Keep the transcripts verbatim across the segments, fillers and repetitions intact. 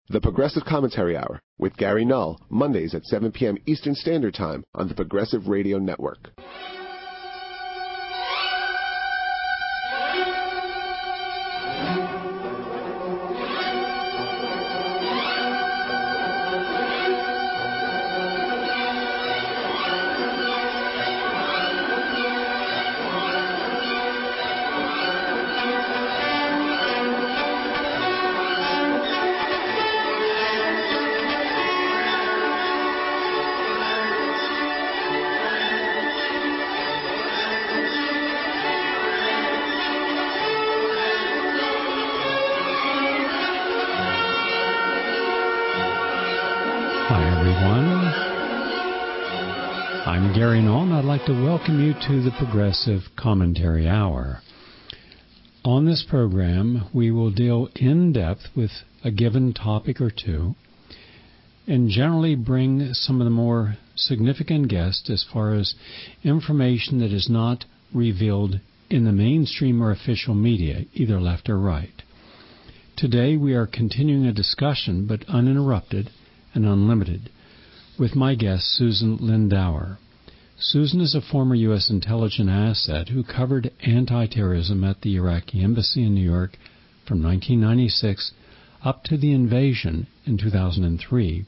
The Progressive Commentary Hour with Gary Null, Mondays at seven p.m. Eastern Standard Time on the Progressive Radio Network. Gary Null, and I'd like to welcome you to the Progressive Commentary Hour. On this program, we will deal in depth with a given topic or two and generally bring some of the more significant guests as far as information that is not revealed in the mainstream or official media, either left or right. Today, we are continuing a discussion, but uninterrupted and unlimited, with my guest, Susan Lindauer. Susan is a former U S intelligence asset who covered anti-terrorism at the Iraqi Embassy in New York from nineteen ninety-six up to the invasion in two thousand three.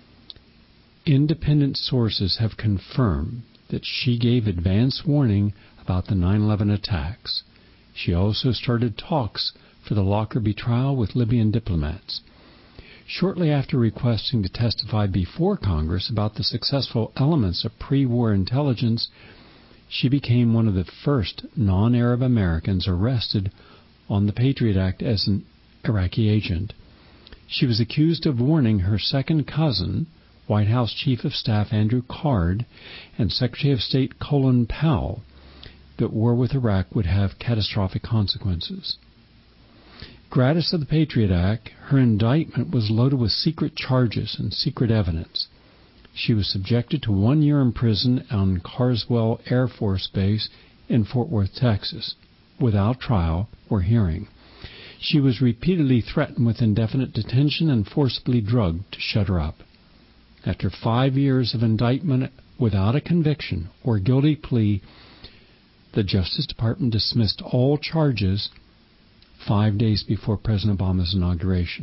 Independent sources have confirmed that she gave advance warning about the nine eleven attacks. She also started talks for the Lockerbie trial with Libyan diplomats. Shortly after requesting to testify before Congress about the successful elements of pre-war intelligence, she became one of the first non-Arab Americans arrested on the Patriot Act as an Iraqi agent. She was accused of warning her second cousin, White House Chief of Staff Andrew Card, and Secretary of State Colin Powell, that war with Iraq would have catastrophic consequences. Gratis of the Patriot Act, her indictment was loaded with secret charges and secret evidence. She was subjected to one year in prison on Carswell Air Force Base in Fort Worth, Texas, without trial or hearing. She was repeatedly threatened with indefinite detention and forcibly drugged to shut her up. After five years of indictment without a conviction or guilty plea, the Justice Department dismissed all charges five days before President Obama's inauguration.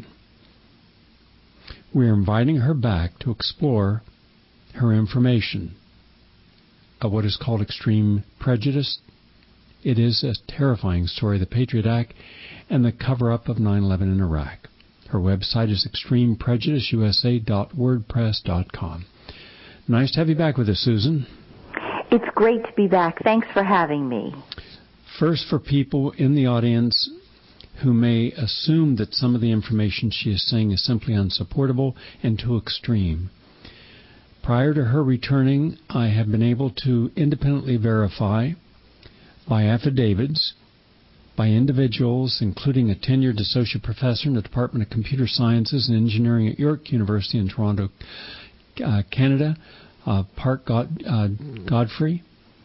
We are inviting her back to explore her information of what is called extreme prejudice. It is a terrifying story, the Patriot Act and the cover-up of nine eleven in Iraq. Her website is extreme prejudice u s a dot wordpress dot com. Nice to have you back with us, Susan. It's great to be back. Thanks for having me. First, for people in the audience who may assume that some of the information she is saying is simply unsupportable and too extreme. Prior to her returning, I have been able to independently verify by affidavits, by individuals, including a tenured associate professor in the Department of Computer Sciences and Engineering at York University in Toronto, uh, Canada, uh, Park God, uh, Godfrey,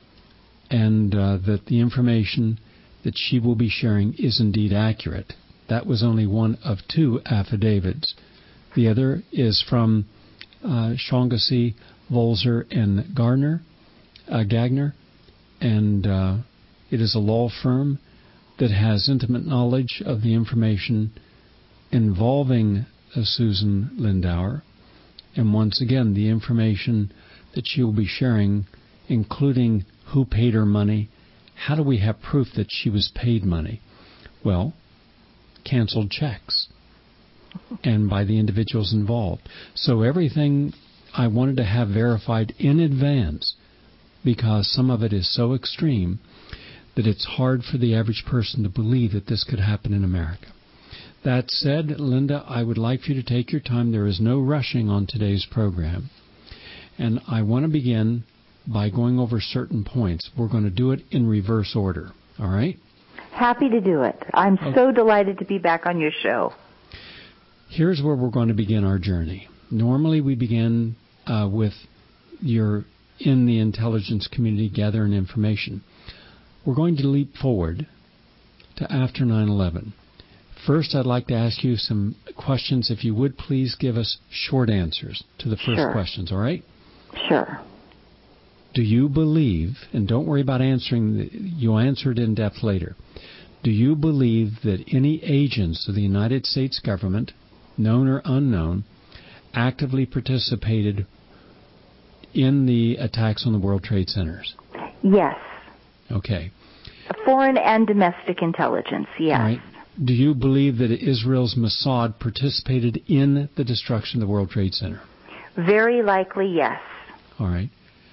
and uh, that the information that she will be sharing is indeed accurate. That was only one of two affidavits. The other is from uh, Shaughnessy, Volzer, and Gardner, uh, Gagner, and uh, it is a law firm that has intimate knowledge of the information involving uh, Susan Lindauer, and once again, the information that she will be sharing, including who paid her money. How do we have proof that she was paid money? Well, canceled checks, and by the individuals involved. So everything I wanted to have verified in advance, because some of it is so extreme that it's hard for the average person to believe that this could happen in America. That said, Linda, I would like for you to take your time. There is no rushing on today's program. And I want to begin by going over certain points. We're going to do it in reverse order. All right? Happy to do it. I'm okay. So delighted to be back on your show. Here's where we're going to begin our journey. Normally we begin uh, with your in the intelligence community gathering information. We're going to leap forward to after nine eleven. First, I'd like to ask you some questions. If you would please give us short answers to the first Sure. questions, all right? Sure. Do you believe, and don't worry about answering, the, you'll answer it in depth later, do you believe that any agents of the United States government, known or unknown, actively participated in the attacks on the World Trade Centers? Yes. Okay. Foreign and domestic intelligence, yes. All right. Do you believe that Israel's Mossad participated in the destruction of the World Trade Center? Very likely, yes. All right.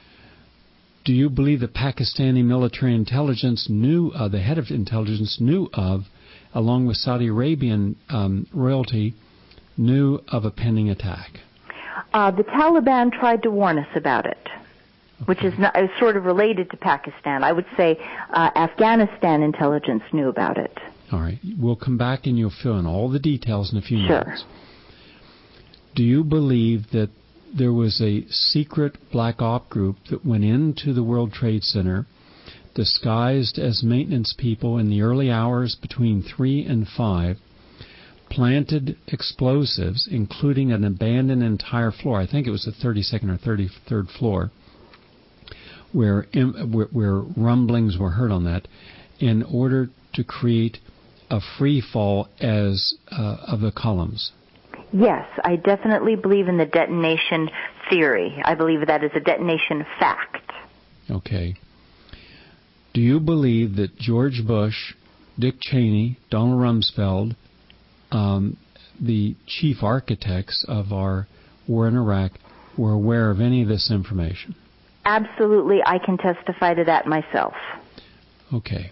Do you believe that Pakistani military intelligence knew, uh, the head of intelligence knew of, along with Saudi Arabian um, royalty, knew of a pending attack? Uh, the Taliban tried to warn us about it, okay. which is, not, is sort of related to Pakistan. I would say uh, Afghanistan intelligence knew about it. All right. We'll come back and you'll fill in all the details in a few sure. minutes. Do you believe that there was a secret black op group that went into the World Trade Center disguised as maintenance people in the early hours between three and five, planted explosives, including an abandoned entire floor, I think it was the thirty-second or thirty-third floor, where, where, where rumblings were heard on that, in order to create a free fall as uh, of the columns? Yes, I definitely believe in the detonation theory. I believe that is a detonation fact. Okay. Do you believe that George Bush, Dick Cheney, Donald Rumsfeld, um, the chief architects of our war in Iraq, were aware of any of this information? Absolutely. I can testify to that myself. Okay.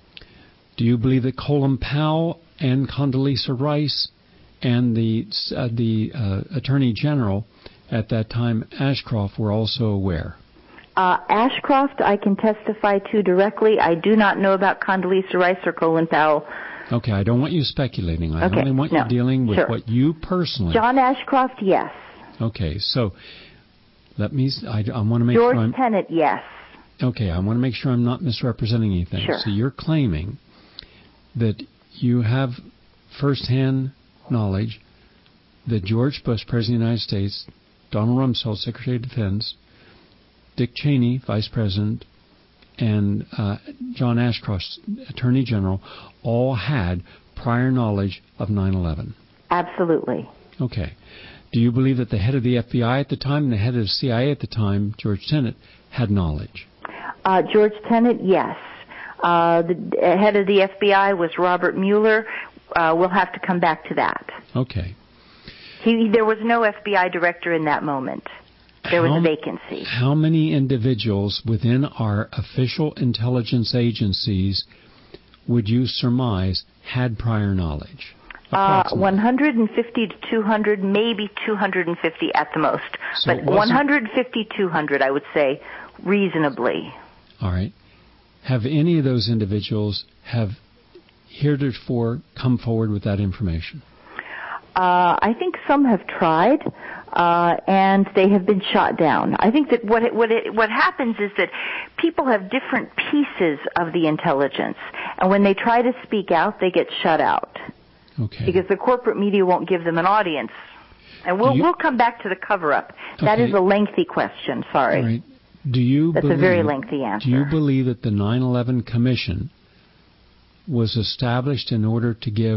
Do you believe that Colin Powell and Condoleezza Rice and the uh, the uh, Attorney General at that time, Ashcroft, were also aware? Uh, Ashcroft, I can testify to directly. I do not know about Condoleezza Rice or Colin Powell. Okay, I don't want you speculating. I okay, only want no, you dealing with sure. what you personally... John Ashcroft, yes. Okay, so let me... I, I want to make George sure I'm... Tenet, yes. Okay, I want to make sure I'm not misrepresenting anything. Sure. So you're claiming that you have firsthand knowledge that George Bush, President of the United States, Donald Rumsfeld, Secretary of Defense, Dick Cheney, Vice President, and uh, John Ashcroft, Attorney General, all had prior knowledge of nine eleven. Absolutely. Okay. Do you believe that the head of the F B I at the time and the head of the C I A at the time, George Tenet, had knowledge? Uh, George Tenet, yes. Uh, the head of the F B I was Robert Mueller. Uh, we'll have to come back to that. Okay. He, there was no F B I director in that moment. There was how, a vacancy. How many individuals within our official intelligence agencies would you surmise had prior knowledge? Uh, one hundred fifty to two hundred, maybe two hundred fifty at the most. So but one hundred fifty, two hundred, I would say, reasonably. All right. Have any of those individuals have heretofore come forward with that information? Uh, I think some have tried, uh, and they have been shot down. I think that what it, what it, what happens is that people have different pieces of the intelligence, and when they try to speak out, they get shut out. Okay. Because the corporate media won't give them an audience. And we'll you, we'll come back to the cover-up. That okay. is a lengthy question. Sorry. All right. Do you That's believe, a very lengthy answer. Do you believe that the nine eleven Commission was established in order to give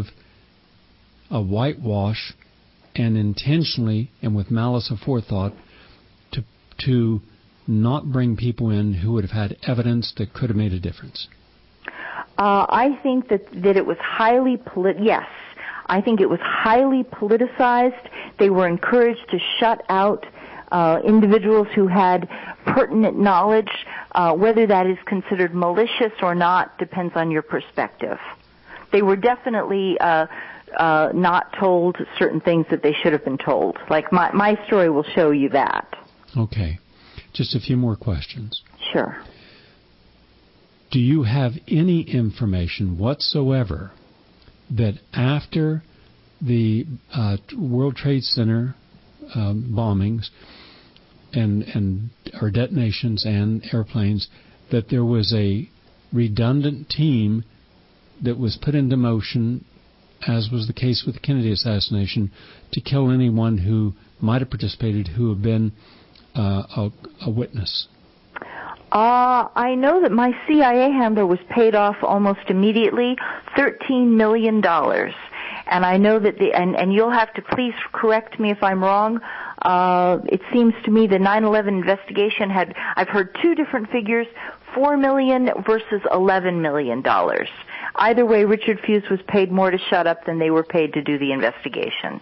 a whitewash and intentionally and with malice aforethought to to not bring people in who would have had evidence that could have made a difference? Uh, I think that, that it was highly polit- yes. I think it was highly politicized. They were encouraged to shut out uh, individuals who had pertinent knowledge. Uh, whether that is considered malicious or not depends on your perspective. They were definitely uh, uh, not told certain things that they should have been told. Like my, my story will show you that. Okay. Just a few more questions. Sure. Do you have any information whatsoever that after the uh, World Trade Center um, bombings and and or detonations and airplanes, that there was a redundant team that was put into motion as was the case with the Kennedy assassination, to kill anyone who might have participated who had been uh, a, a witness? Uh, I know that my C I A handler was paid off almost immediately, thirteen million dollars. And I know that the, and, and you'll have to please correct me if I'm wrong, uh, it seems to me the nine eleven investigation had, I've heard two different figures, four million dollars versus eleven million dollars. Either way, Richard Fuisz was paid more to shut up than they were paid to do the investigation.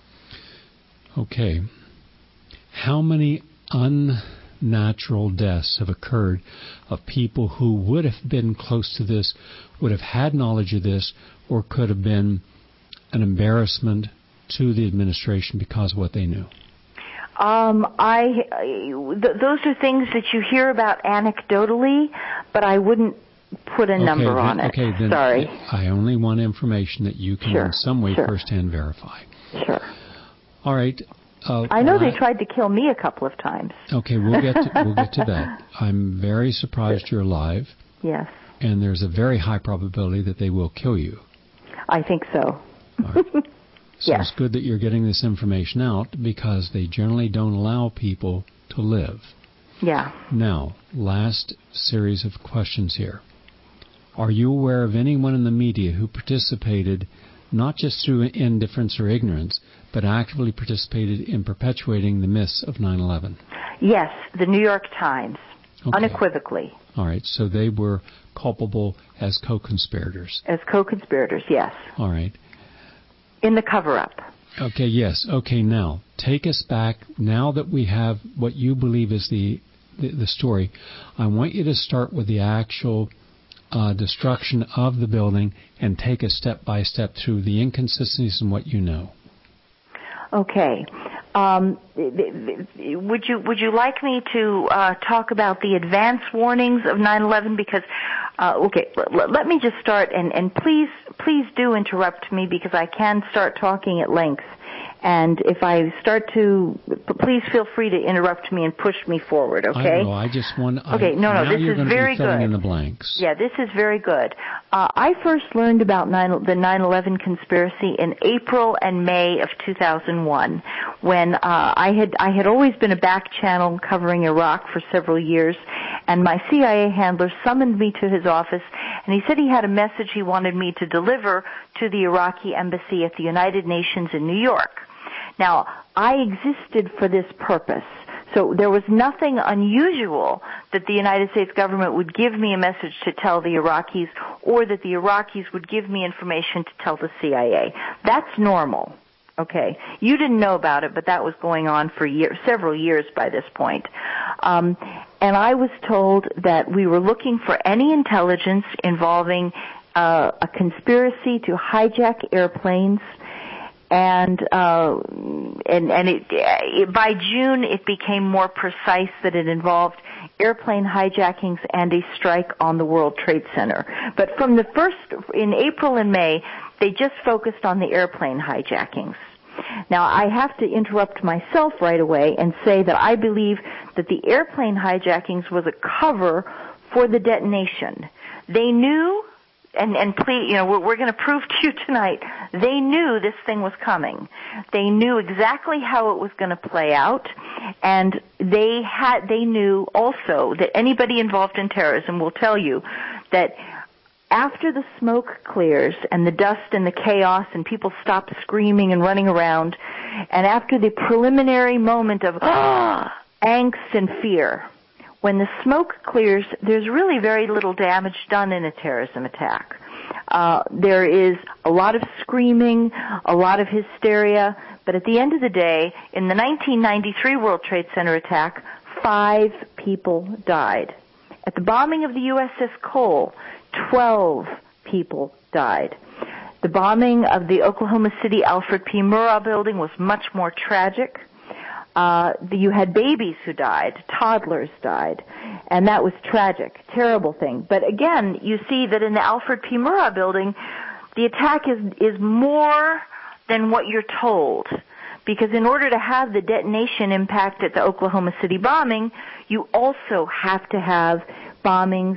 Okay. How many unnatural deaths have occurred of people who would have been close to this, would have had knowledge of this, or could have been an embarrassment to the administration because of what they knew? Um, I, th- those are things that you hear about anecdotally, but I wouldn't put a okay, number then, on it. Okay, then Sorry. I only want information that you can sure, in some way sure. firsthand verify. Sure. All right. Uh, I know well, they tried to kill me a couple of times. Okay, we'll get to, we'll get to that. I'm very surprised you're alive. Yes. And there's a very high probability that they will kill you. I think so. All right. So yes. It's good that you're getting this information out because they generally don't allow people to live. Yeah. Now, last series of questions here. Are you aware of anyone in the media who participated not just through indifference or ignorance, but actively participated in perpetuating the myths of nine eleven? Yes, the New York Times, okay. unequivocally. All right, so they were culpable as co-conspirators. As co-conspirators, yes. All right. In the cover-up. Okay, yes. Okay, now, take us back. Now that we have what you believe is the, the, the story, I want you to start with the actual uh, destruction of the building and take us step by step through the inconsistencies in what you know. Okay. Um, would you would you like me to uh, talk about the advance warnings of nine eleven? Because, uh, okay, l- let me just start, and, and please please do interrupt me because I can start talking at length. And if I start to, please feel free to interrupt me and push me forward, okay? I know, I just want to... Okay, no, no, now this you're is very be filling good. in the blanks. Yeah, this is very good. Uh, I first learned about nine, the nine eleven conspiracy in April and May of two thousand one, when uh, I had I had always been a back channel covering Iraq for several years, and my C I A handler summoned me to his office, and he said he had a message he wanted me to deliver to the Iraqi embassy at the United Nations in New York. Now, I existed for this purpose. So there was nothing unusual that the United States government would give me a message to tell the Iraqis or that the Iraqis would give me information to tell the C I A. That's normal. Okay. You didn't know about it, but that was going on for years, several years by this point. Um, and I was told that we were looking for any intelligence involving uh, a conspiracy to hijack airplanes. And uh, and and it, it, by June, it became more precise that it involved airplane hijackings and a strike on the World Trade Center. But from the first, in April and May, they just focused on the airplane hijackings. Now, I have to interrupt myself right away and say that I believe that the airplane hijackings was a cover for the detonation. They knew... And, and please, you know, we're, we're going to prove to you tonight, they knew this thing was coming. They knew exactly how it was going to play out, and they had, they knew also that anybody involved in terrorism will tell you that after the smoke clears and the dust and the chaos and people stop screaming and running around, and after the preliminary moment of ah, angst and fear, when the smoke clears, there's really very little damage done in a terrorism attack. Uh, there is a lot of screaming, a lot of hysteria, but at the end of the day, in the nineteen ninety-three World Trade Center attack, five people died. At the bombing of the U S S Cole, twelve people died. The bombing of the Oklahoma City Alfred P. Murrah building was much more tragic. Uh, you had babies who died, toddlers died, and that was tragic, terrible thing. But again, you see that in the Alfred P. Murrah building, the attack is, is more than what you're told. Because in order to have the detonation impact at the Oklahoma City bombing, you also have to have bombings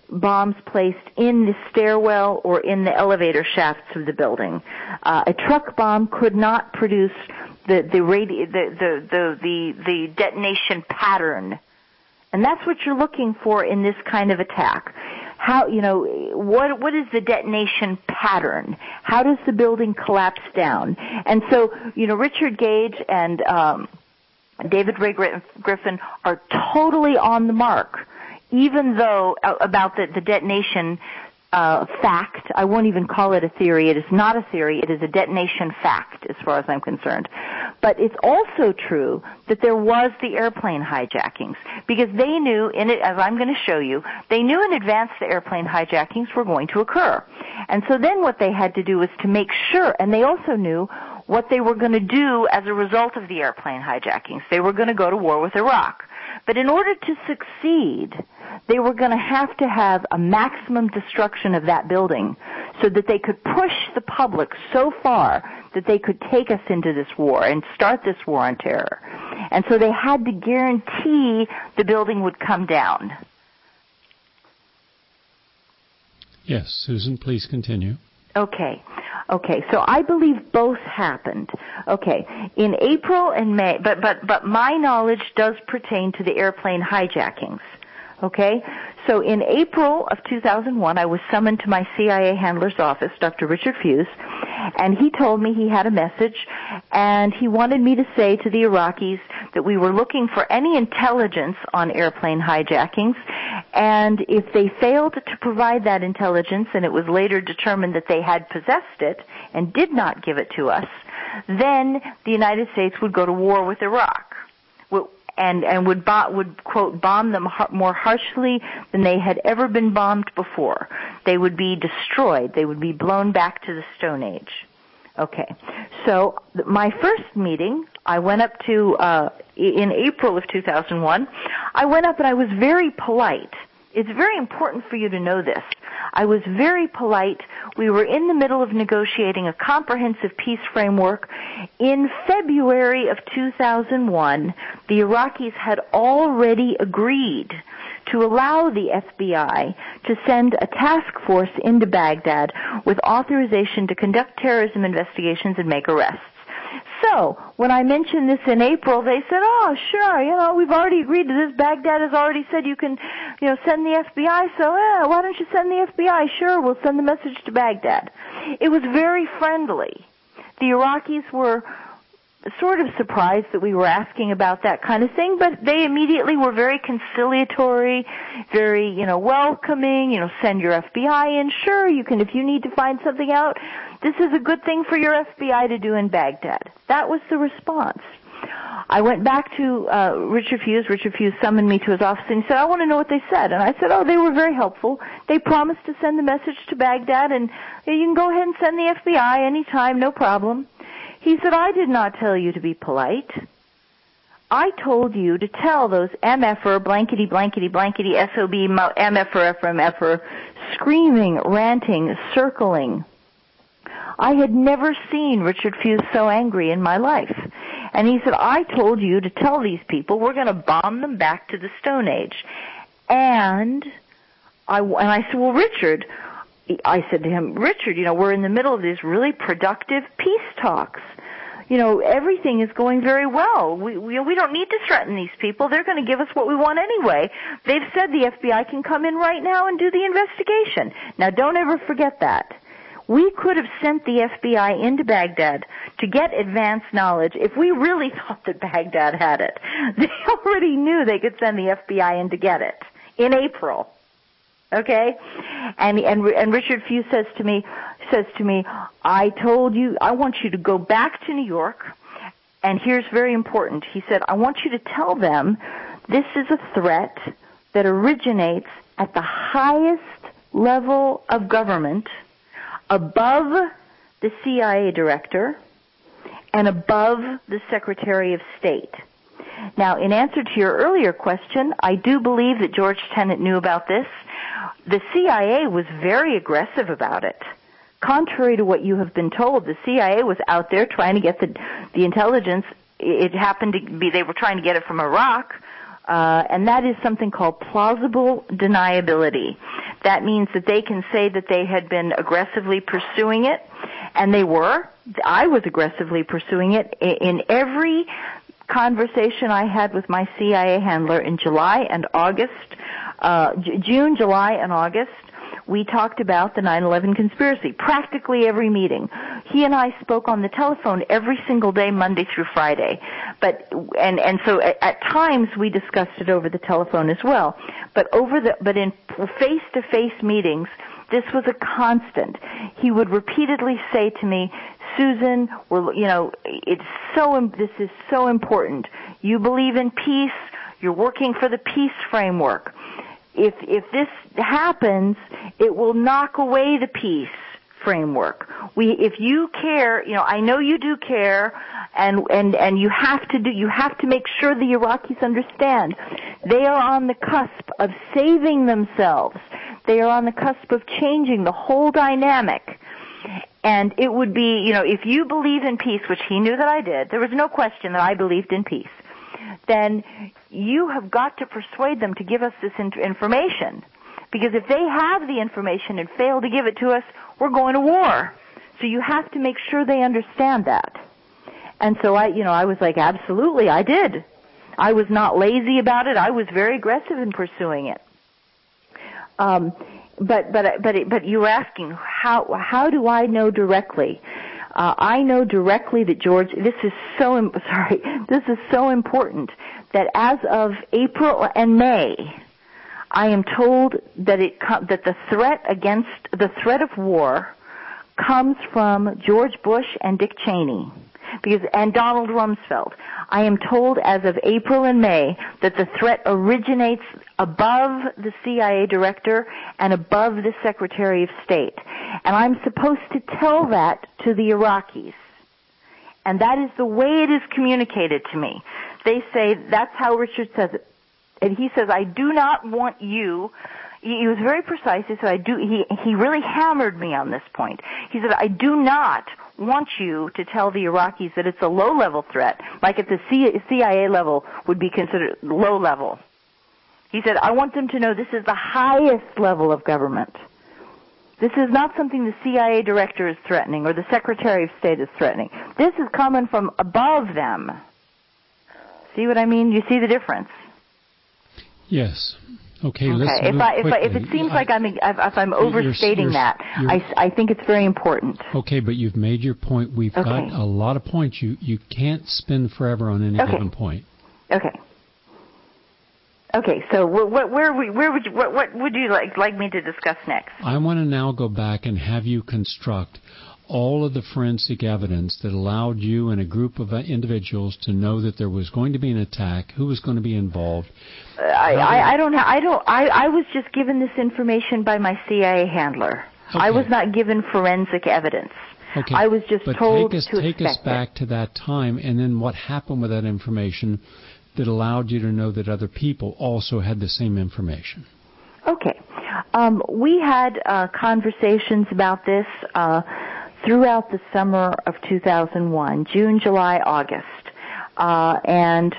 bombs placed in the stairwell or in the elevator shafts of the building. Uh, a truck bomb could not produce the the, radi- the, the the the the detonation pattern, and that's what you're looking for in this kind of attack. How, you know, what what is the detonation pattern? How does the building collapse down? And so, you know, Richard Gage and um, David Ray Griffin are totally on the mark, even though uh, about the, the detonation uh, fact. I won't even call it a theory. It is not a theory. It is a detonation fact, as far as I'm concerned. But it's also true that there was the airplane hijackings, because they knew, in it, as I'm going to show you, they knew in advance the airplane hijackings were going to occur. And so then what they had to do was to make sure, and they also knew what they were going to do as a result of the airplane hijackings. They were going to go to war with Iraq. But in order to succeed, they were going to have to have a maximum destruction of that building so that they could push the public so far that they could take us into this war and start this war on terror. And so they had to guarantee the building would come down. Yes, Susan, please continue. Okay. Okay, so I believe both happened. Okay, in April and May, but, but, but my knowledge does pertain to the airplane hijackings. Okay, so in April of two thousand one, I was summoned to my C I A handler's office, Doctor Richard Fuse, and he told me he had a message, and he wanted me to say to the Iraqis that we were looking for any intelligence on airplane hijackings, and if they failed to provide that intelligence, and it was later determined that they had possessed it and did not give it to us, then the United States would go to war with Iraq. And, and would, bo- would, quote, bomb them har- more harshly than they had ever been bombed before. They would be destroyed. They would be blown back to the Stone Age. Okay. So th- my first meeting, I went up to, uh, in April of two thousand one, I went up and I was very polite. It's very important for you to know this. I was very polite. We were in the middle of negotiating a comprehensive peace framework. In February of two thousand one, the Iraqis had already agreed to allow the F B I to send a task force into Baghdad with authorization to conduct terrorism investigations and make arrests. So, when I mentioned this in April, they said, oh, sure, you know, we've already agreed to this. Baghdad has already said you can, you know, send the F B I, so, yeah, why don't you send the F B I? Sure, we'll send the message to Baghdad. It was very friendly. The Iraqis were sort of surprised that we were asking about that kind of thing, but they immediately were very conciliatory, very, you know, welcoming, you know, send your F B I in. Sure, you can, if you need to find something out, this is a good thing for your F B I to do in Baghdad. That was the response. I went back to uh, Richard Fuse. Richard Fuse summoned me to his office and he said, I want to know what they said. And I said, oh, they were very helpful. They promised to send the message to Baghdad, and you can go ahead and send the F B I anytime, no problem. He said, I did not tell you to be polite. I told you to tell those M F R, blankety, blankety, blankety, S O B, M F R, F R, M F R, screaming, ranting, circling. I had never seen Richard Fuse so angry in my life. And he said, I told you to tell these people we're going to bomb them back to the Stone Age. And I, and I said, well, Richard, I said to him, Richard, you know, we're in the middle of these really productive peace talks. You know, everything is going very well. We, we, we don't need to threaten these people. They're going to give us what we want anyway. They've said the F B I can come in right now and do the investigation. Now, don't ever forget that. We could have sent the F B I into Baghdad to get advance knowledge if we really thought that Baghdad had it. They already knew they could send the F B I in to get it in April. Okay? And, and, and Richard Fuse says to me, says to me, I told you, I want you to go back to New York, and here's very important. He said, I want you to tell them this is a threat that originates at the highest level of government, above the C I A director and above the Secretary of State. Now, in answer to your earlier question, I do believe that George Tenet knew about this. The C I A was very aggressive about it. Contrary to what you have been told, the C I A was out there trying to get the, the intelligence. It happened to be they were trying to get it from Iraq. Uh, and that is something called plausible deniability. That means that they can say that they had been aggressively pursuing it, and they were. I was aggressively pursuing it. In every conversation I had with my C I A handler in July and August, uh, June, July, and August, we talked about the nine eleven conspiracy, practically every meeting. He and I spoke on the telephone every single day, Monday through Friday. But and and so at, at times we discussed it over the telephone as well. But over the but in face-to-face meetings, this was a constant. He would repeatedly say to me, "Susan, we're you know, it's so this is so important. You believe in peace. You're working for the peace framework. If if this happens, it will knock away the peace framework. We, if you care, you know, I know you do care, and and and you have to do, you have to make sure the Iraqis understand they are on the cusp of saving themselves. They are on the cusp of changing the whole dynamic." And it would be, you know, if you believe in peace, which he knew that I did, there was no question that I believed in peace, then you have got to persuade them to give us this in- information. Because if they have the information and fail to give it to us, we're going to war. So you have to make sure they understand that. And so I, you know, I was like, absolutely, I did. I was not lazy about it. I was very aggressive in pursuing it. Um, but but but but you were asking how how do I know directly? Uh, I know directly that George. This is so im- sorry. This is so important that as of April and May, I am told that it com- that the threat against the threat of war comes from George Bush and Dick Cheney, because and Donald Rumsfeld. I am told as of April and May that the threat originates above the C I A director and above the Secretary of State. And I'm supposed to tell that to the Iraqis. And that is the way it is communicated to me. They say, that's how Richard says it. And he says, I do not want you, he was very precise, he said, I do, he, he really hammered me on this point. He said, I do not want you to tell the Iraqis that it's a low-level threat, like at the C I A level would be considered low-level. He said, I want them to know this is the highest level of government. This is not something the C I A director is threatening or the Secretary of State is threatening. This is coming from above them. See what I mean? You see the difference? Yes. Okay, okay. let's if move I, if, I, if quickly. it seems I, like I'm if I'm overstating you're, you're, that, you're, I, I think it's very important. Okay, but you've made your point. We've okay. got a lot of points. You you can't spin forever on any okay. given point. Okay. Okay. So what where where, where would you, what, what would you like like me to discuss next? I want to now go back and have you construct all of the forensic evidence that allowed you and a group of individuals to know that there was going to be an attack, who was going to be involved. Uh, I, I, I don't ha- I don't I, I was just given this information by my C I A handler. Okay. I was not given forensic evidence. Okay. I was just but told take us, to take expect us back it. to that time, and then what happened with that information that allowed you to know that other people also had the same information. Okay. Um, we had uh, conversations about this uh, throughout the summer of two thousand one, June, July, August. Uh, and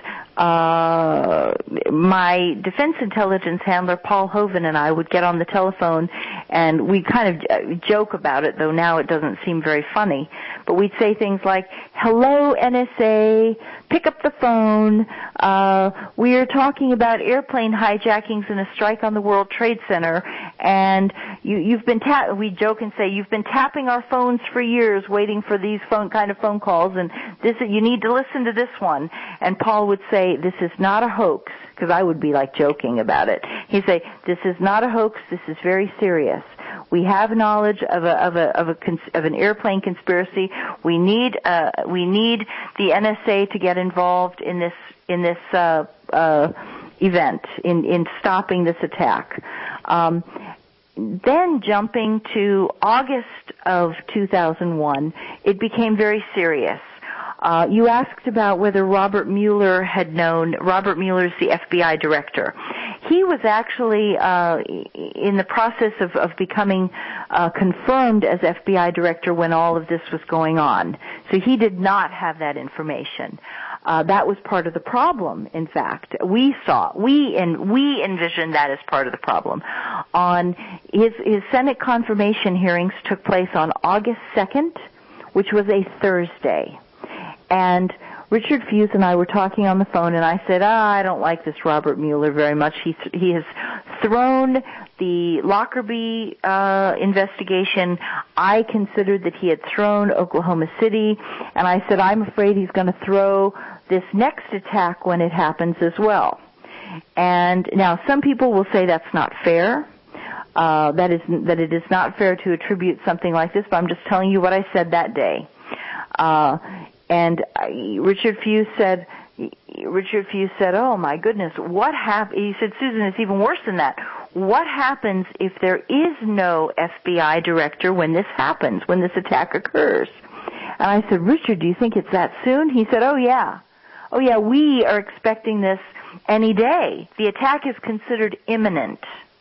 uh, my defense intelligence handler, Paul Hoven, and I would get on the telephone, and we kind of joke about it, though now it doesn't seem very funny. But we'd say things like, hello, N S A, pick up the phone. Uh, we are talking about airplane hijackings and a strike on the World Trade Center, and you, you've been ta- we joke and say, you've been tapping our phones for years waiting for these phone kind of phone calls, and this you need to listen to this one. And Paul would say, this is not a hoax, because I would be like joking about it. He'd say, this is not a hoax, this is very serious. We have knowledge of a of a of a cons- of an airplane conspiracy. We need uh we need the N S A to get involved in this in this uh uh event in in stopping this attack. Um Then jumping to August of two thousand one, it became very serious. Uh, you asked about whether Robert Mueller had known. Robert Mueller is the F B I director. He was actually uh, in the process of, of becoming uh, confirmed as F B I director when all of this was going on. So he did not have that information. Uh, that was part of the problem, in fact. We saw, we and we envisioned that as part of the problem. On his his Senate confirmation hearings took place on August second, which was a Thursday. And Richard Fuse and I were talking on the phone, and I said, ah, I don't like this Robert Mueller very much. He he has thrown the Lockerbie uh, investigation. I considered that he had thrown Oklahoma City, and I said, I'm afraid he's going to throw this next attack when it happens as well. And now some people will say that's not fair. Uh, that is that it is not fair to attribute something like this, but I'm just telling you what I said that day. Uh, and I, Richard Fuse said, Richard Fuse said, "Oh my goodness, what hap-" He said, "Susan, it's even worse than that. What happens if there is no F B I director when this happens, when this attack occurs?" And I said, "Richard, do you think it's that soon?" He said, "Oh yeah, oh yeah, we are expecting this any day. The attack is considered imminent."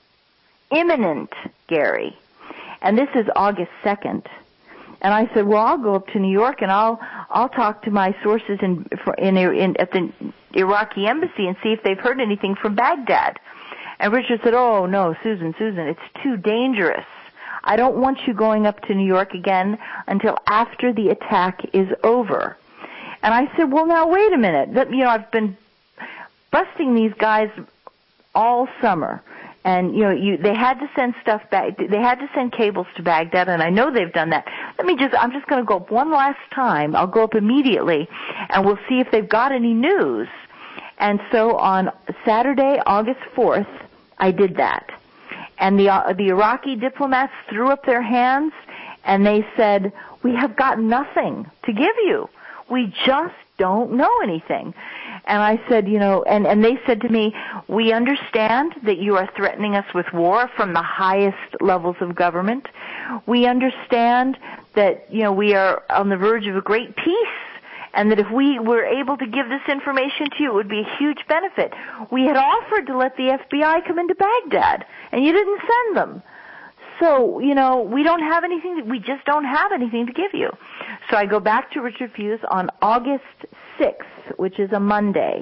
Imminent, Gary. And this is August second. And I said, well, I'll go up to New York and I'll I'll talk to my sources in, in, in at the Iraqi embassy and see if they've heard anything from Baghdad. And Richard said, oh, no, Susan, Susan, it's too dangerous. I don't want you going up to New York again until after the attack is over. And I said, well, now, wait a minute. You know, I've been busting these guys all summer. And, you know, you, they had to send stuff back, they had to send cables to Baghdad, and I know they've done that. Let me just, I'm just going to go up one last time. I'll go up immediately, and we'll see if they've got any news. And so on Saturday, August fourth, I did that. And the, uh, the Iraqi diplomats threw up their hands, and they said, we have got nothing to give you. We just don't know anything. And I said, you know, and, and they said to me, we understand that you are threatening us with war from the highest levels of government. We understand that, you know, we are on the verge of a great peace, and that if we were able to give this information to you, it would be a huge benefit. We had offered to let the F B I come into Baghdad, and you didn't send them. So, you know, we don't have anything, we just don't have anything to give you. So I go back to Richard Fuse on August sixth, which is a Monday.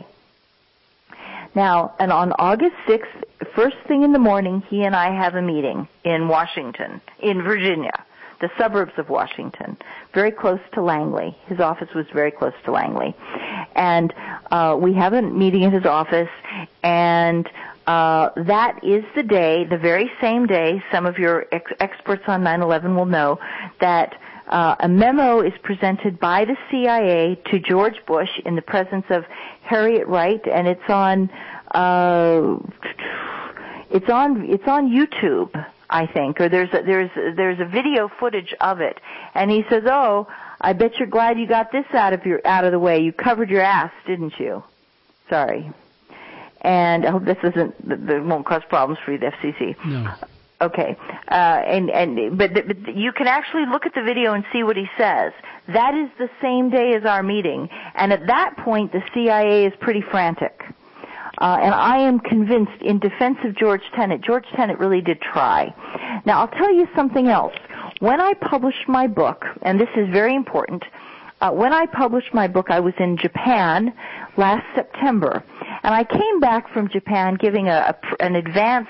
Now, and on August sixth, first thing in the morning, he and I have a meeting in Washington, in Virginia, the suburbs of Washington, very close to Langley. His office was very close to Langley. And uh, we have a meeting in his office, and Uh, that is the day, the very same day, some of your ex- experts on nine eleven will know that uh, a memo is presented by the C I A to George Bush in the presence of Harriet Wright, and it's on, uh, it's on, it's on YouTube, I think, or there's a, there's there's a video footage of it, and he says, "Oh, I bet you're glad you got this out of your out of the way. You covered your ass, didn't you?" Sorry. And I hope this isn't, that won't cause problems for you, the F C C. No. Okay. Uh, and, and, but, but you can actually look at the video and see what he says. That is the same day as our meeting. And at that point, the C I A is pretty frantic. Uh, and I am convinced, in defense of George Tenet, George Tenet really did try. Now, I'll tell you something else. When I published my book, and this is very important, uh, when I published my book, I was in Japan last September. And I came back from Japan giving a, a, an advance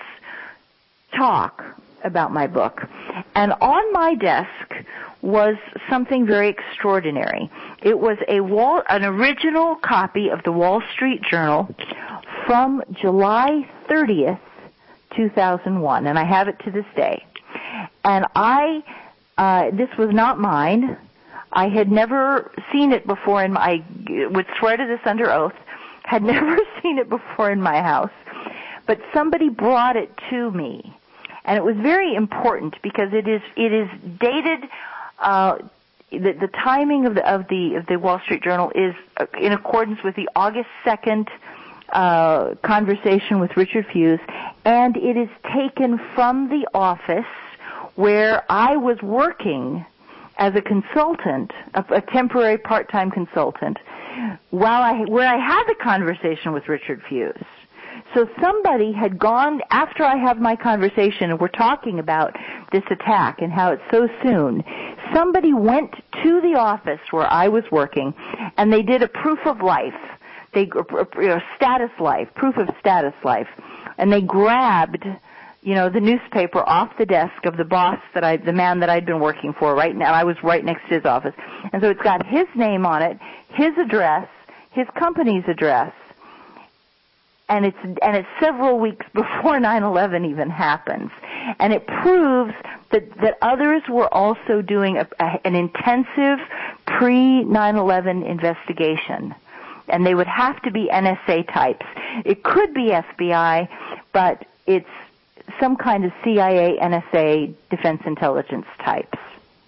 talk about my book. And on my desk was something very extraordinary. It was a wall, an original copy of the Wall Street Journal from July thirtieth, two thousand one. And I have it to this day. And I, uh, this was not mine. I had never seen it before in my, I would swear to this under oath, had never seen it before in my house, but somebody brought it to me, and it was very important because it is it is dated. Uh, the, the timing of the of the of the Wall Street Journal is in accordance with the August second uh, conversation with Richard Fuse, and it is taken from the office where I was working as a consultant, a, a temporary part-time consultant, while I, where I had the conversation with Richard Fuse. So somebody had gone, after I have my conversation, and we're talking about this attack and how it's so soon, somebody went to the office where I was working, and they did a proof of life, they, you know, status life, proof of status life, and they grabbed, you know, the newspaper off the desk of the boss that I, the man that I'd been working for right now. I was right next to his office. And so it's got his name on it, his address, his company's address, and it's, and it's several weeks before nine eleven even happens. And it proves that, that others were also doing a, a, an intensive pre nine eleven investigation. And they would have to be N S A types. It could be F B I, but it's some kind of C I A, N S A, Defense Intelligence types.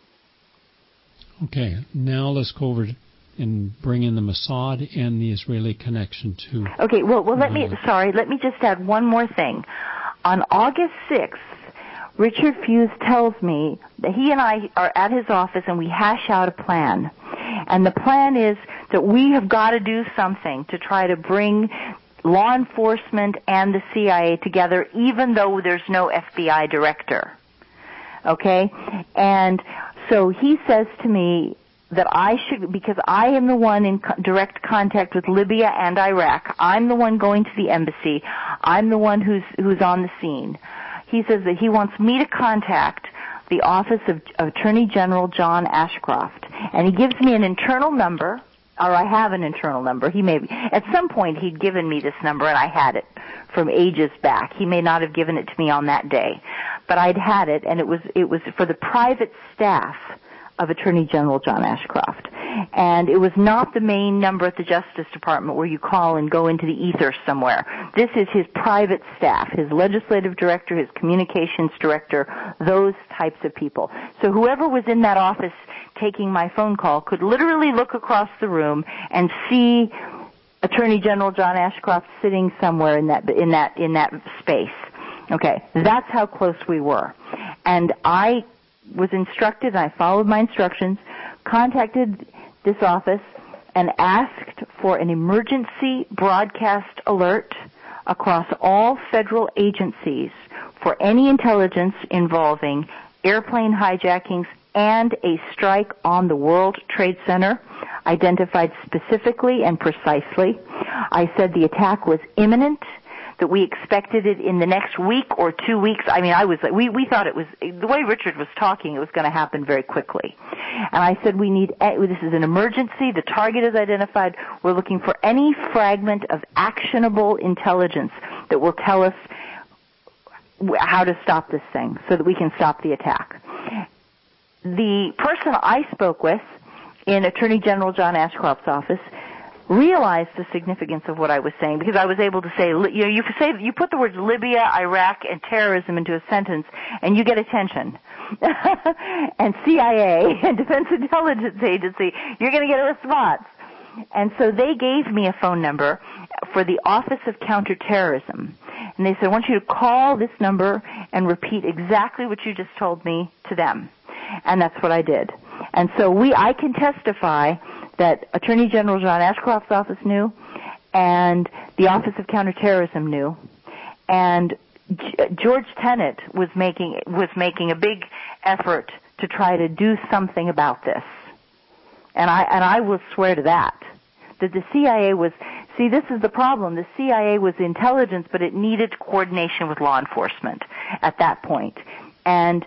Okay, now let's go over and bring in the Mossad and the Israeli connection to... Okay, well, well, let me, sorry, let me just add one more thing. On August sixth, Richard Fuse tells me that he and I are at his office and we hash out a plan. And the plan is that we have got to do something to try to bring law enforcement and the C I A together, even though there's no F B I director. Okay? And so he says to me that I should, because I am the one in co- direct contact with Libya and Iraq, I'm the one going to the embassy, I'm the one who's who's on the scene. He says that he wants me to contact the Office of Attorney General John Ashcroft, and he gives me an internal number, or I have an internal number. He may, at some point he'd given me this number and I had it from ages back. He may not have given it to me on that day, but I'd had it, and it was, it was for the private staff of Attorney General John Ashcroft. And it was not the main number at the Justice Department where you call and go into the ether somewhere. This is his private staff, his legislative director, his communications director, those types of people. So whoever was in that office taking my phone call could literally look across the room and see Attorney General John Ashcroft sitting somewhere in that, in that, in that space. Okay, that's how close we were. And I was instructed, and I followed my instructions, contacted this office and asked for an emergency broadcast alert across all federal agencies for any intelligence involving airplane hijackings and a strike on the World Trade Center, identified specifically and precisely. I said the attack was imminent, that we expected it in the next week or two weeks. I mean, I was, we, we thought it was, the way Richard was talking, it was going to happen very quickly. And I said, we need, this is an emergency, the target is identified, we're looking for any fragment of actionable intelligence that will tell us how to stop this thing so that we can stop the attack. The person I spoke with in Attorney General John Ashcroft's office realized the significance of what I was saying, because I was able to say, you know, you say, you put the words Libya, Iraq, and terrorism into a sentence, and you get attention. And C I A and Defense Intelligence Agency, you're going to get a response. And so they gave me a phone number for the Office of Counterterrorism. And they said, I want you to call this number and repeat exactly what you just told me to them. And that's what I did. And so we, I can testify that Attorney General John Ashcroft's office knew, and the Office of Counterterrorism knew, and G- George Tenet was making was making a big effort to try to do something about this. And I and I will swear to that, that the C I A was, see, this is the problem. The C I A was intelligence, but it needed coordination with law enforcement at that point. And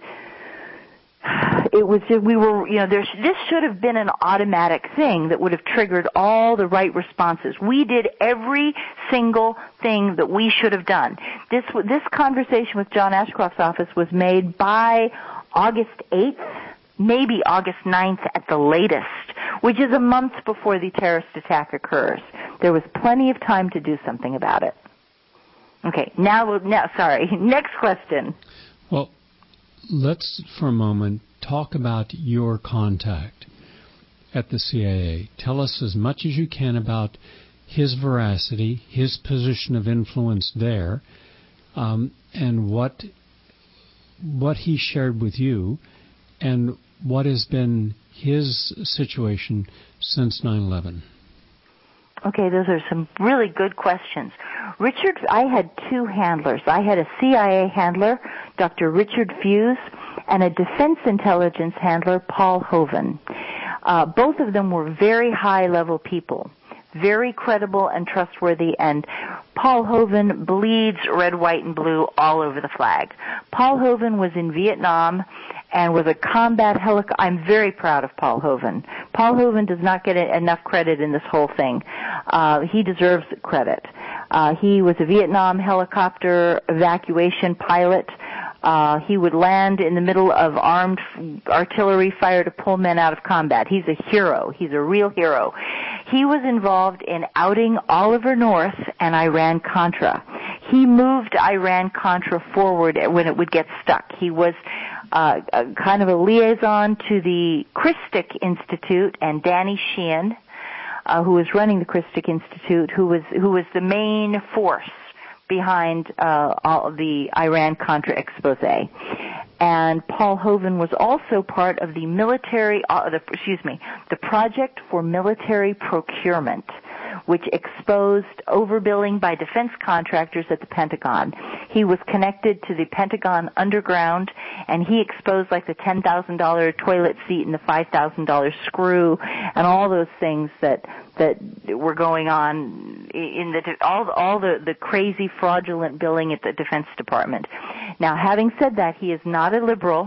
it was just, we were, you know, there, this should have been an automatic thing that would have triggered all the right responses. We did every single thing that we should have done. This, this conversation with John Ashcroft's office was made by August eighth, maybe August ninth at the latest, which is a month before the terrorist attack occurs. There was plenty of time to do something about it. Okay, now, now, sorry, next question. Well, let's for a moment talk about your contact at the C I A. Tell us as much as you can about his veracity, his position of influence there, um, and what what he shared with you, and what has been his situation since nine eleven. Okay, those are some really good questions. Richard, I had two handlers. I had a C I A handler, Doctor Richard Fuse, and a Defense Intelligence handler, Paul Hoven. Uh, both of them were very high-level people, very credible and trustworthy, and Paul Hovan bleeds red, white, and blue all over the flag. Paul Hovan was in Vietnam and was a combat helicopter. I'm very proud of Paul Hovan. Paul Hovan does not get enough credit in this whole thing. Uh, he deserves credit. Uh, he was a Vietnam helicopter evacuation pilot. Uh, he would land in the middle of armed artillery fire to pull men out of combat. He's a hero. He's a real hero. He was involved in outing Oliver North and Iran-Contra. He moved Iran-Contra forward when it would get stuck. He was uh, a, kind of a liaison to the Christic Institute and Danny Sheehan, uh, who was running the Christic Institute, who was who was the main force behind uh, all of the Iran-Contra expose. And Paul Hovan was also part of the military, uh, the, excuse me, the Project for Military Procurement, which exposed overbilling by defense contractors at the Pentagon. He was connected to the Pentagon underground, and he exposed like the ten thousand dollars toilet seat and the five thousand dollars screw and all those things that that were going on in the all all the the crazy fraudulent billing at the Defense Department. Now, having said that, he is not a liberal.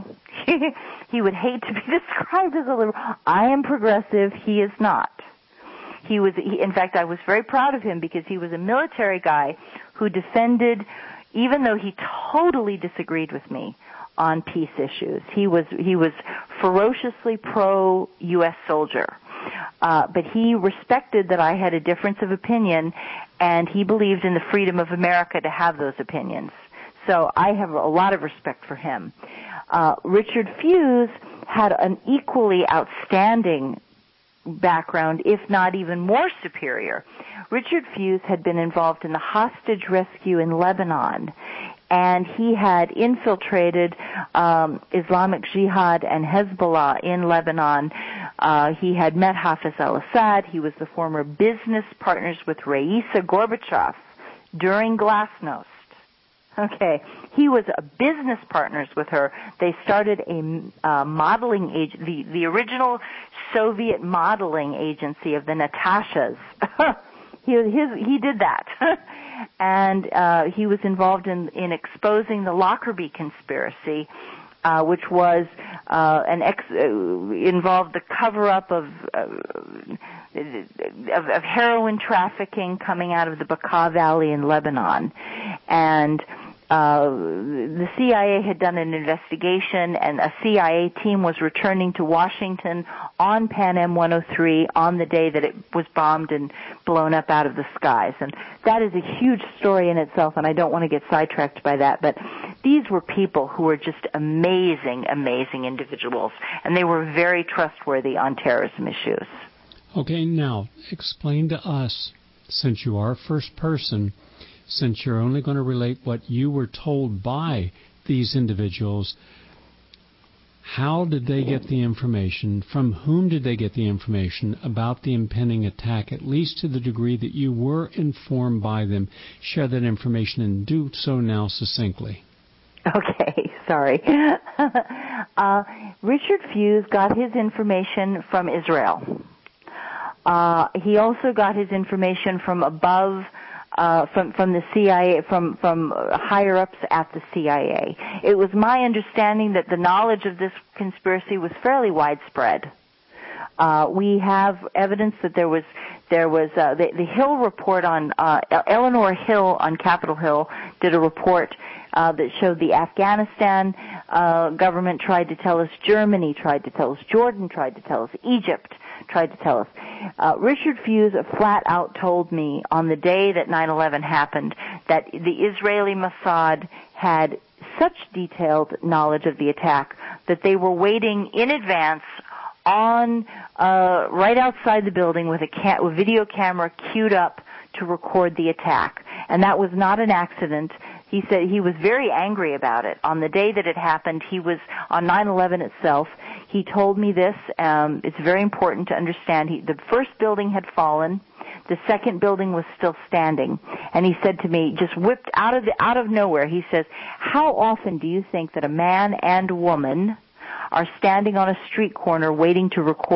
He would hate to be described as a liberal. I am progressive. He is not. He was, he, in fact, I was very proud of him because he was a military guy who defended, even though he totally disagreed with me on peace issues. He was he was ferociously pro-U S soldier. Uh, but he respected that I had a difference of opinion, and he believed in the freedom of America to have those opinions. So I have a lot of respect for him. Uh, Richard Fuse had an equally outstanding background, if not even more superior. Richard Fuse had been involved in the hostage rescue in Lebanon, and he had infiltrated um, Islamic Jihad and Hezbollah in Lebanon. Uh, he had met Hafiz al-Assad. He was the former business partners with Raisa Gorbachev during Glasnost. Okay, he was a business partners with her. They started a uh, modeling age, the the original Soviet modeling agency of the Natashas. he his he did that, and uh, he was involved in in exposing the Lockerbie conspiracy, uh, which was uh, an ex uh, involved the cover up of. Uh, Of, of heroin trafficking coming out of the Bekaa Valley in Lebanon. And uh, the C I A had done an investigation, and a C I A team was returning to Washington on Pan Am one oh three on the day that it was bombed and blown up out of the skies. And that is a huge story in itself, and I don't want to get sidetracked by that. But these were people who were just amazing, amazing individuals, and they were very trustworthy on terrorism issues. Okay, now, explain to us, since you are first person, since you're only going to relate what you were told by these individuals, how did they get the information, from whom did they get the information about the impending attack, at least to the degree that you were informed by them? Share that information and do so now succinctly. Okay, sorry. uh, Richard Fuse got his information from Israel. Uh, he also got his information from above, uh, from, from the C I A, from, from higher ups at the C I A. It was my understanding that the knowledge of this conspiracy was fairly widespread. Uh, we have evidence that there was, there was, uh, the, the Hill report on, uh, Eleanor Hill on Capitol Hill did a report Uh, that showed the Afghanistan uh, government tried to tell us, Germany tried to tell us, Jordan tried to tell us, Egypt tried to tell us. Uh, Richard Fuse flat out told me on the day that nine eleven happened that the Israeli Mossad had such detailed knowledge of the attack that they were waiting in advance on uh, right outside the building with a, ca- a video camera queued up to record the attack. And that was not an accident. He said he was very angry about it. On the day that it happened, he was on nine eleven itself. He told me this. Um, it's very important to understand. He, the first building had fallen. The second building was still standing. And he said to me, just whipped out of the, out of nowhere, he says, how often do you think that a man and woman are standing on a street corner waiting to record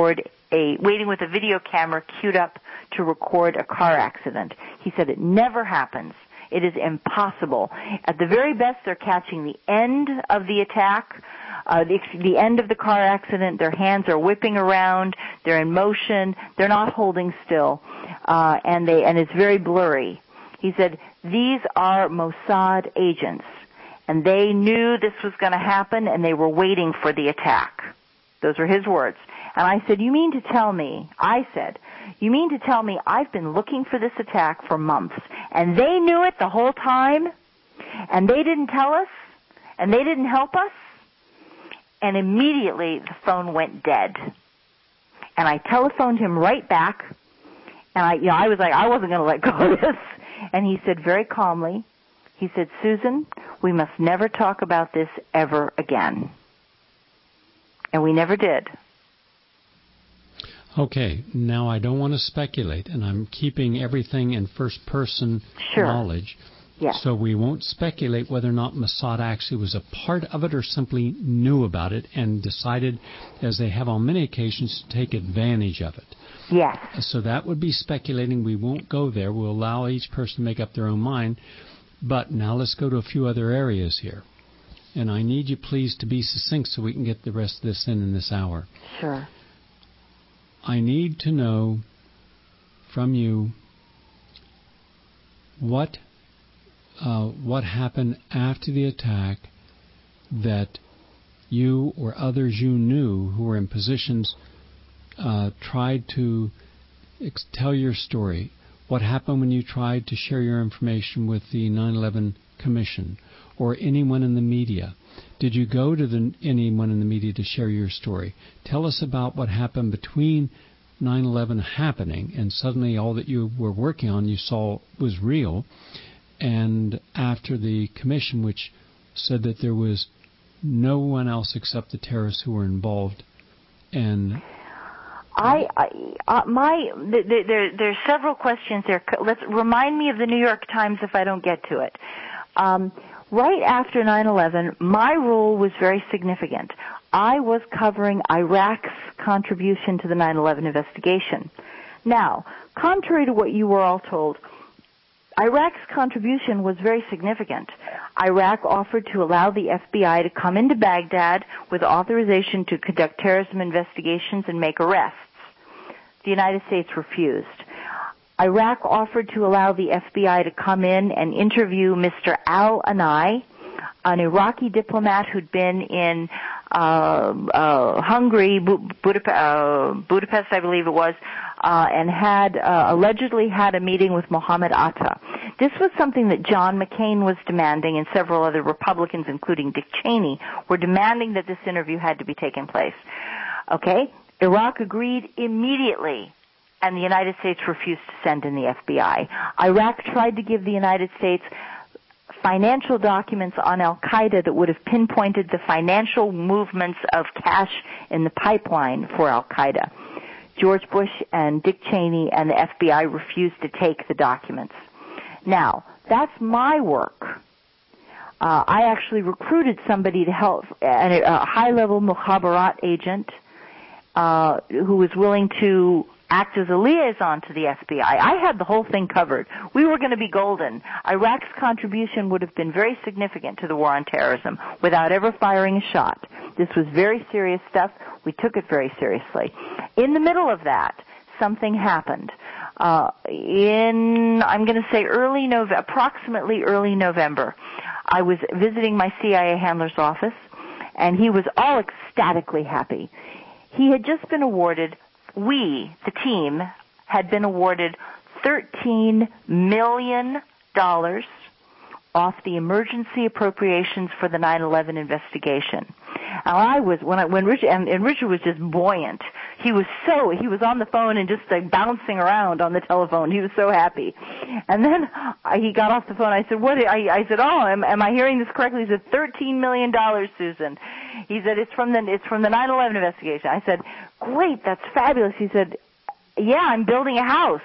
a waiting with a video camera queued up to record a car accident. He said it never happens. It is impossible. At the very best, they're catching the end of the attack, uh, the, the end of the car accident. Their hands are whipping around. They're in motion. They're not holding still, uh, and they and it's very blurry. He said these are Mossad agents, and they knew this was going to happen, and they were waiting for the attack. Those were his words. And I said, you mean to tell me, I said, you mean to tell me I've been looking for this attack for months, and they knew it the whole time, and they didn't tell us, and they didn't help us? And immediately the phone went dead. And I telephoned him right back, and I, you know, I was like, I wasn't going to let go of this. And he said very calmly, he said, Susan, we must never talk about this ever again. And we never did. Okay, now I don't want to speculate, and I'm keeping everything in first-person sure. knowledge. Yes. So we won't speculate whether or not Mossad actually was a part of it or simply knew about it and decided, as they have on many occasions, to take advantage of it. Yes. So that would be speculating. We won't go there. We'll allow each person to make up their own mind. But now let's go to a few other areas here. And I need you, please, to be succinct so we can get the rest of this in in this hour. Sure. I need to know from you what uh, what happened after the attack that you or others you knew who were in positions uh, tried to ex- tell your story. What happened when you tried to share your information with the nine eleven Commission or anyone in the media? Did you go to the, anyone in the media to share your story? Tell us about what happened between nine eleven happening and suddenly all that you were working on you saw was real, and after the commission, which said that there was no one else except the terrorists who were involved. And I, I uh, my the, the, there there's several questions there. Let's remind me of the New York Times if I don't get to it. Um, Right after nine eleven, my role was very significant. I was covering Iraq's contribution to the nine eleven investigation. Now, contrary to what you were all told, Iraq's contribution was very significant. Iraq offered to allow the F B I to come into Baghdad with authorization to conduct terrorism investigations and make arrests. The United States refused. Iraq offered to allow the F B I to come in and interview Mister Al-Anai, an Iraqi diplomat who'd been in uh, uh, Hungary, Budapest, uh, Budapest, I believe it was, uh, and had uh, allegedly had a meeting with Mohammed Atta. This was something that John McCain was demanding, and several other Republicans, including Dick Cheney, were demanding that this interview had to be taken place. Okay? Iraq agreed immediately, and the United States refused to send in the F B I. Iraq tried to give the United States financial documents on al-Qaeda that would have pinpointed the financial movements of cash in the pipeline for al-Qaeda. George Bush and Dick Cheney and the F B I refused to take the documents. Now, that's my work. Uh, I actually recruited somebody to help, a, a high-level Mukhabarat agent uh, who was willing to act as a liaison to the F B I. I had the whole thing covered. We were going to be golden. Iraq's contribution would have been very significant to the war on terrorism without ever firing a shot. This was very serious stuff. We took it very seriously. In the middle of that, something happened. Uh, in, I'm going to say early November, approximately early November, I was visiting my C I A handler's office, and he was all ecstatically happy. He had just been awarded We, the team, had been awarded thirteen million dollars off the emergency appropriations for the nine eleven investigation. Now I was, when I, when Richard, and, and Richard was just buoyant. He was so, he was on the phone and just like bouncing around on the telephone. He was so happy. And then uh, he got off the phone. I said, what, I, I said, oh, am, am I hearing this correctly? He said, thirteen million dollars, Susan. He said, it's from the, it's from the nine eleven investigation. I said, great, that's fabulous. He said, yeah, I'm building a house.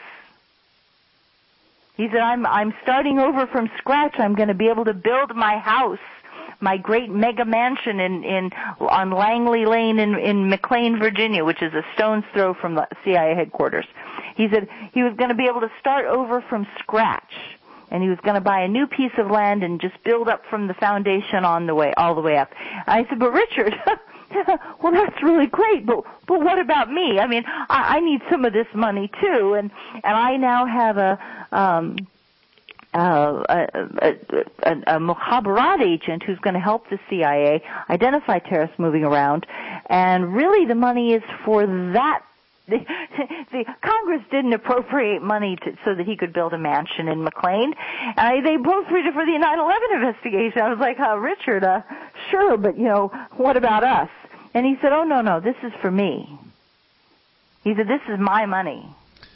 He said, I'm, I'm starting over from scratch. I'm going to be able to build my house my great mega mansion in, in on Langley Lane in, in McLean, Virginia, which is a stone's throw from the C I A headquarters. He said he was going to be able to start over from scratch, and he was going to buy a new piece of land and just build up from the foundation on the way, all the way up. I said, but Richard, well, that's really great, but but what about me? I mean, I, I need some of this money too, and and I now have a um, uh, a, a, a, a Mukhabarat agent who's going to help the C I A identify terrorists moving around, and really the money is for that. The, the Congress didn't appropriate money to, so that he could build a mansion in McLean. Uh, they appropriated it for the nine eleven investigation. I was like, uh, Richard, uh, sure, but, you know, what about us? And he said, oh, no, no, this is for me. He said, this is my money.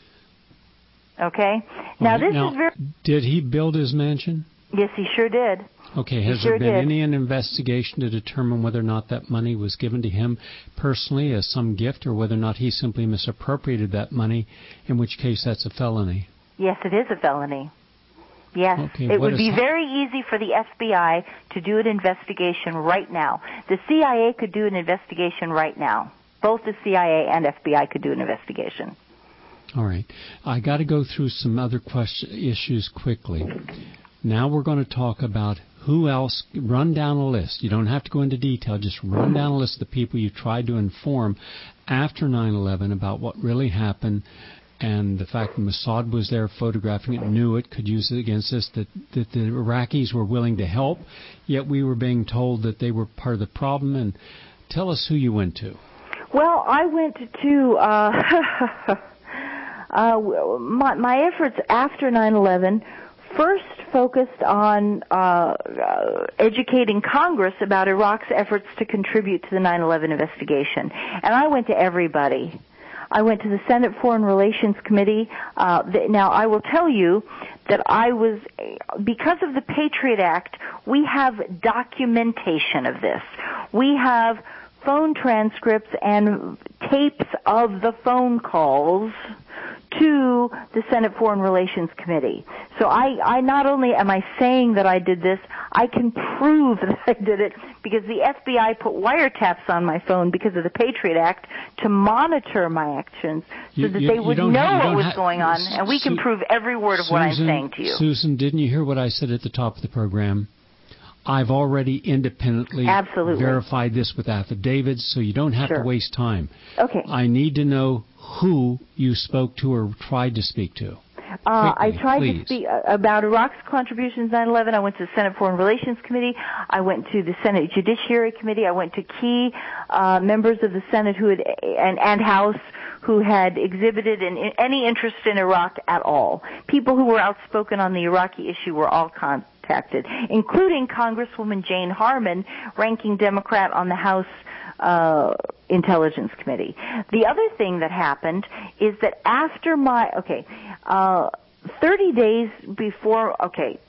Okay? Now, this now, is very... Did he build his mansion? Yes, he sure did. Okay, has sure there been did. any an investigation to determine whether or not that money was given to him personally as some gift, or whether or not he simply misappropriated that money, in which case that's a felony? Yes, it is a felony. Yes, okay, it would be ha- very easy for the F B I to do an investigation right now. The C I A could do an investigation right now. Both the C I A and F B I could do an investigation. All right. I got to go through some other question, issues quickly. Now we're going to talk about who else. Run down a list. You don't have to go into detail. Just run down a list of the people you tried to inform after nine eleven about what really happened, and the fact that Mossad was there photographing it, knew it, could use it against us, that, that the Iraqis were willing to help, yet we were being told that they were part of the problem. And tell us who you went to. Well, I went to... Uh, uh, my, my efforts after nine eleven first focused on uh, uh, educating Congress about Iraq's efforts to contribute to the nine eleven investigation. And I went to everybody. I went to the Senate Foreign Relations Committee. Uh, th- now, I will tell you that I was, because of the Patriot Act, we have documentation of this. We have phone transcripts and tapes of the phone calls to the Senate Foreign Relations Committee. So I, I not only am I saying that I did this, I can prove that I did it because the F B I put wiretaps on my phone because of the Patriot Act to monitor my actions so you, that you, they would know ha- what was ha- going on, and we can Su- prove every word of Susan, what I'm saying to you. Susan, didn't you hear what I said at the top of the program? I've already independently Absolutely. verified this with affidavits, so you don't have Sure. to waste time. Okay. I need to know who you spoke to or tried to speak to. Uh, I Quickly, tried please. to speak uh, about Iraq's contributions to nine eleven. I went to the Senate Foreign Relations Committee. I went to the Senate Judiciary Committee. I went to key uh, members of the Senate who had and, and House who had exhibited an, any interest in Iraq at all. People who were outspoken on the Iraqi issue were all contacted, including Congresswoman Jane Harman, ranking Democrat on the House Uh, Intelligence Committee. The other thing that happened is that after my, okay, uh, thirty days before, okay,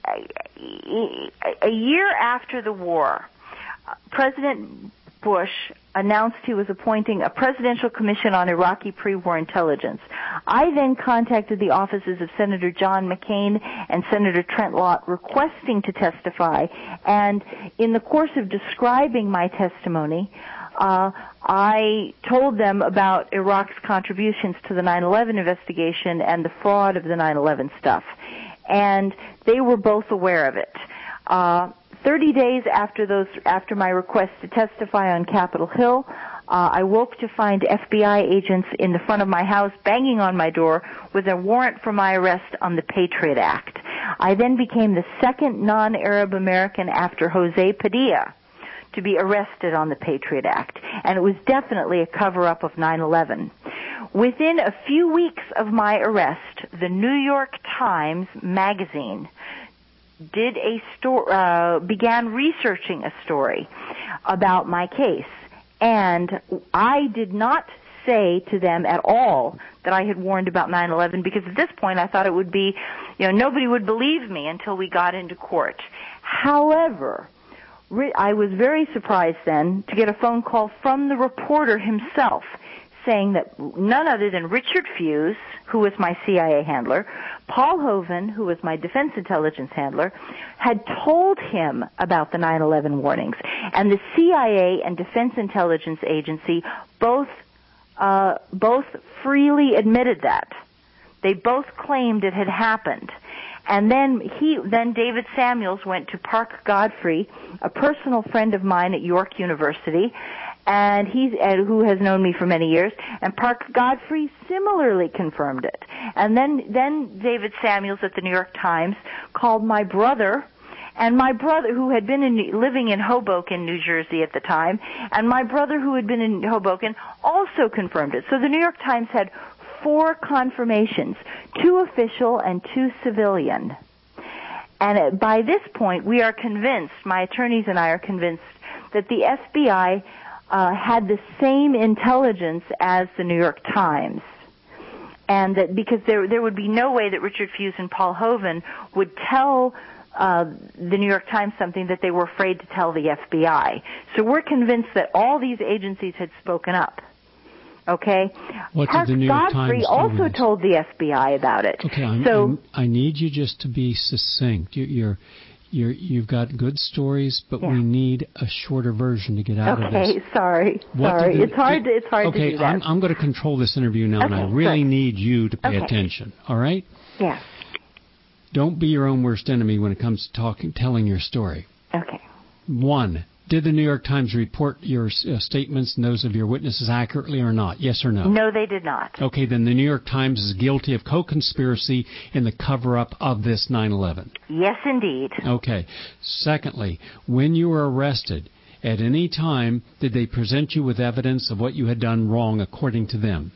a, a year after the war, President Bush announced he was appointing a presidential commission on Iraqi pre-war intelligence. I then contacted the offices of Senator John McCain and Senator Trent Lott requesting to testify, and in the course of describing my testimony, Uh, I told them about Iraq's contributions to the nine eleven investigation and the fraud of the nine eleven stuff. And they were both aware of it. Uh, thirty days after those, after my request to testify on Capitol Hill, uh, I woke to find F B I agents in the front of my house banging on my door with a warrant for my arrest on the Patriot Act. I then became the second non-Arab American after Jose Padilla to be arrested on the Patriot Act, and it was definitely a cover-up of nine eleven. Within a few weeks of my arrest, the New York Times magazine did a sto- uh, began researching a story about my case, and I did not say to them at all that I had warned about nine eleven, because at this point I thought it would be, you know, nobody would believe me until we got into court. However, I was very surprised then to get a phone call from the reporter himself saying that none other than Richard Fuse, who was my C I A handler, Paul Hoven, who was my defense intelligence handler, had told him about the nine eleven warnings. And the C I A and Defense Intelligence Agency both uh, both freely admitted that. They both claimed it had happened. And then he, then David Samuels went to Park Godfrey, a personal friend of mine at York University, and he's, uh, who has known me for many years, and Park Godfrey similarly confirmed it. And then, then David Samuels at the New York Times called my brother, and my brother, who had been in, living in Hoboken, New Jersey at the time, and my brother, who had been in Hoboken, also confirmed it. So the New York Times had four confirmations, two official and two civilian. And by this point, we are convinced, my attorneys and I are convinced, that the F B I uh, had the same intelligence as the New York Times. And that because there there would be no way that Richard Fuse and Paul Hoven would tell uh, the New York Times something that they were afraid to tell the F B I. So we're convinced that all these agencies had spoken up. Okay. What Park did the New York Godfrey Times also do? told the F B I about it. Okay, I'm, so I'm, I need you just to be succinct. You, you're, you're, you've got good stories, but yeah. we need a shorter version to get out okay, of this. Okay, sorry, what sorry. The, it's hard. To, it's hard okay, to do that. I'm, I'm going to control this interview now, okay, and I really good. need you to pay okay. attention. All right? Yes. Don't be your own worst enemy when it comes to talking, telling your story. Okay. One. Did the New York Times report your uh, statements and those of your witnesses accurately or not? Yes or no? No, they did not. Okay, then the New York Times is guilty of co-conspiracy in the cover-up of this nine eleven. Yes, indeed. Okay. Secondly, when you were arrested, at any time did they present you with evidence of what you had done wrong according to them?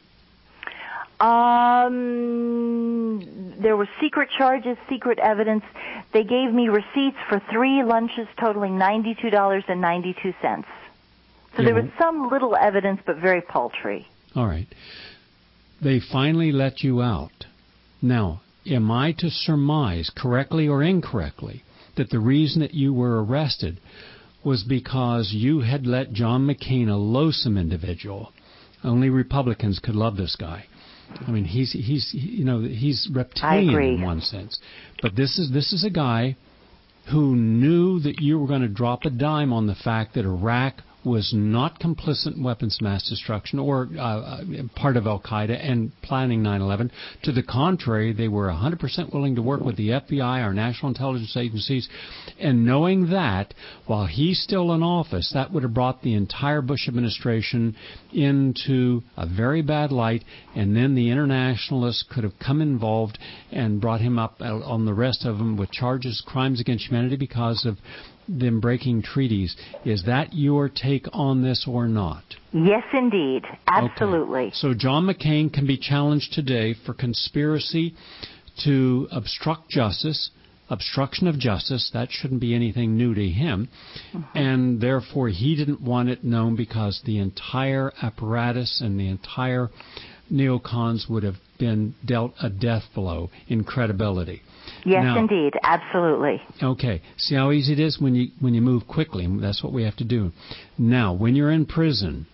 Um, there were secret charges, secret evidence. They gave me receipts for three lunches totaling ninety-two dollars and ninety-two cents. So yeah, there was some little evidence, but very paltry. All right. They finally let you out. Now, am I to surmise, correctly or incorrectly, that the reason that you were arrested was because you had let John McCain, a loathsome individual, only Republicans could love this guy. I mean, he's he's you know he's reptilian in one sense, but this is this is a guy who knew that you were going to drop a dime on the fact that Iraq was not complicit in weapons of mass destruction or uh, part of Al-Qaeda and planning nine eleven. To the contrary, they were one hundred percent willing to work with the F B I, our national intelligence agencies, and knowing that, while he's still in office, that would have brought the entire Bush administration into a very bad light, and then the internationalists could have come involved and brought him up on the rest of them with charges, crimes against humanity because of them breaking treaties. Is that your take on this or not? Yes, indeed. Absolutely. Okay. So John McCain can be challenged today for conspiracy to obstruct justice, obstruction of justice. That shouldn't be anything new to him. Mm-hmm. And therefore he didn't want it known because the entire apparatus and the entire neocons would have been dealt a death blow in credibility. Yes, now, indeed. Absolutely. Okay. See how easy it is when you when you move quickly. That's what we have to do. Now, when you're in prison,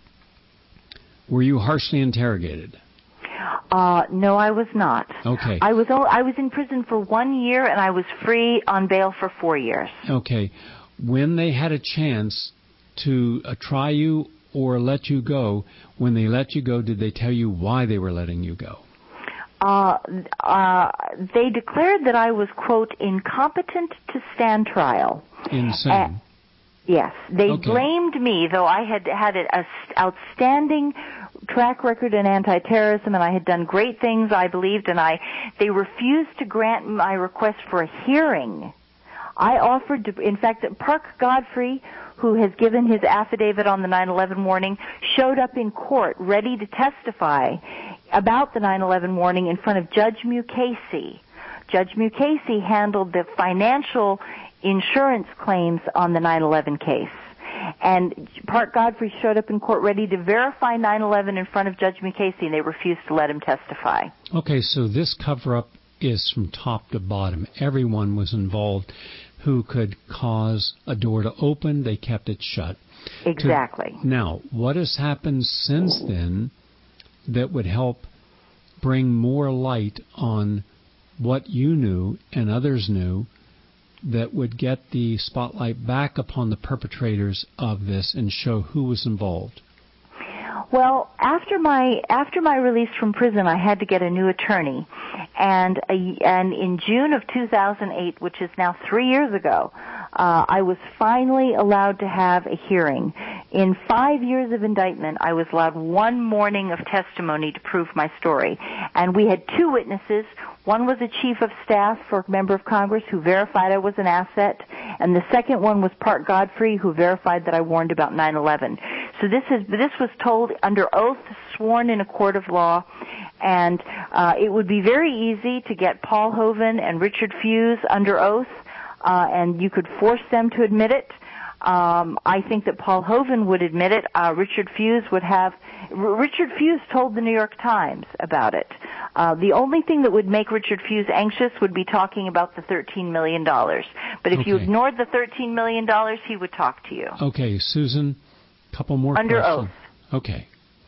were you harshly interrogated? Uh, no, I was not. Okay. I was I was in prison for one year, and I was free on bail for four years. Okay. When they had a chance to uh, try you or let you go, when they let you go, did they tell you why they were letting you go? Uh, uh, they declared that I was, quote, incompetent to stand trial. Insane. Uh, yes. They okay. blamed me, though I had had an outstanding track record in anti-terrorism, and I had done great things, I believed, and I they refused to grant my request for a hearing. I offered to, in fact, Park Godfrey, who has given his affidavit on the nine eleven warning, showed up in court ready to testify about the nine eleven warning in front of Judge Mukasey. Judge Mukasey handled the financial insurance claims on the nine eleven case. And Park Godfrey showed up in court ready to verify nine eleven in front of Judge Mukasey, and they refused to let him testify. Okay, so this cover-up is from top to bottom. Everyone was involved who could cause a door to open. They kept it shut. Exactly. To, now, what has happened since then that would help bring more light on what you knew and others knew, that would get the spotlight back upon the perpetrators of this and show who was involved? Well, after my after my release from prison, I had to get a new attorney, and a, and in June of two thousand eight, which is now three years ago, uh, I was finally allowed to have a hearing. In five years of indictment, I was allowed one morning of testimony to prove my story, and we had two witnesses. One was a chief of staff for a member of Congress who verified I was an asset, and the second one was Park Godfrey, who verified that I warned about nine eleven. So this is this was told under oath, sworn in a court of law, and uh, it would be very easy to get Paul Hoven and Richard Fuse under oath, uh, and you could force them to admit it. Um, I think that Paul Hoven would admit it. Uh, Richard Fuse would have. R- Richard Fuse told the New York Times about it. Uh, the only thing that would make Richard Fuse anxious would be talking about the thirteen million dollars. But if okay. you ignored the thirteen million dollars, he would talk to you. Okay, Susan, a couple more Under questions. oath. Okay.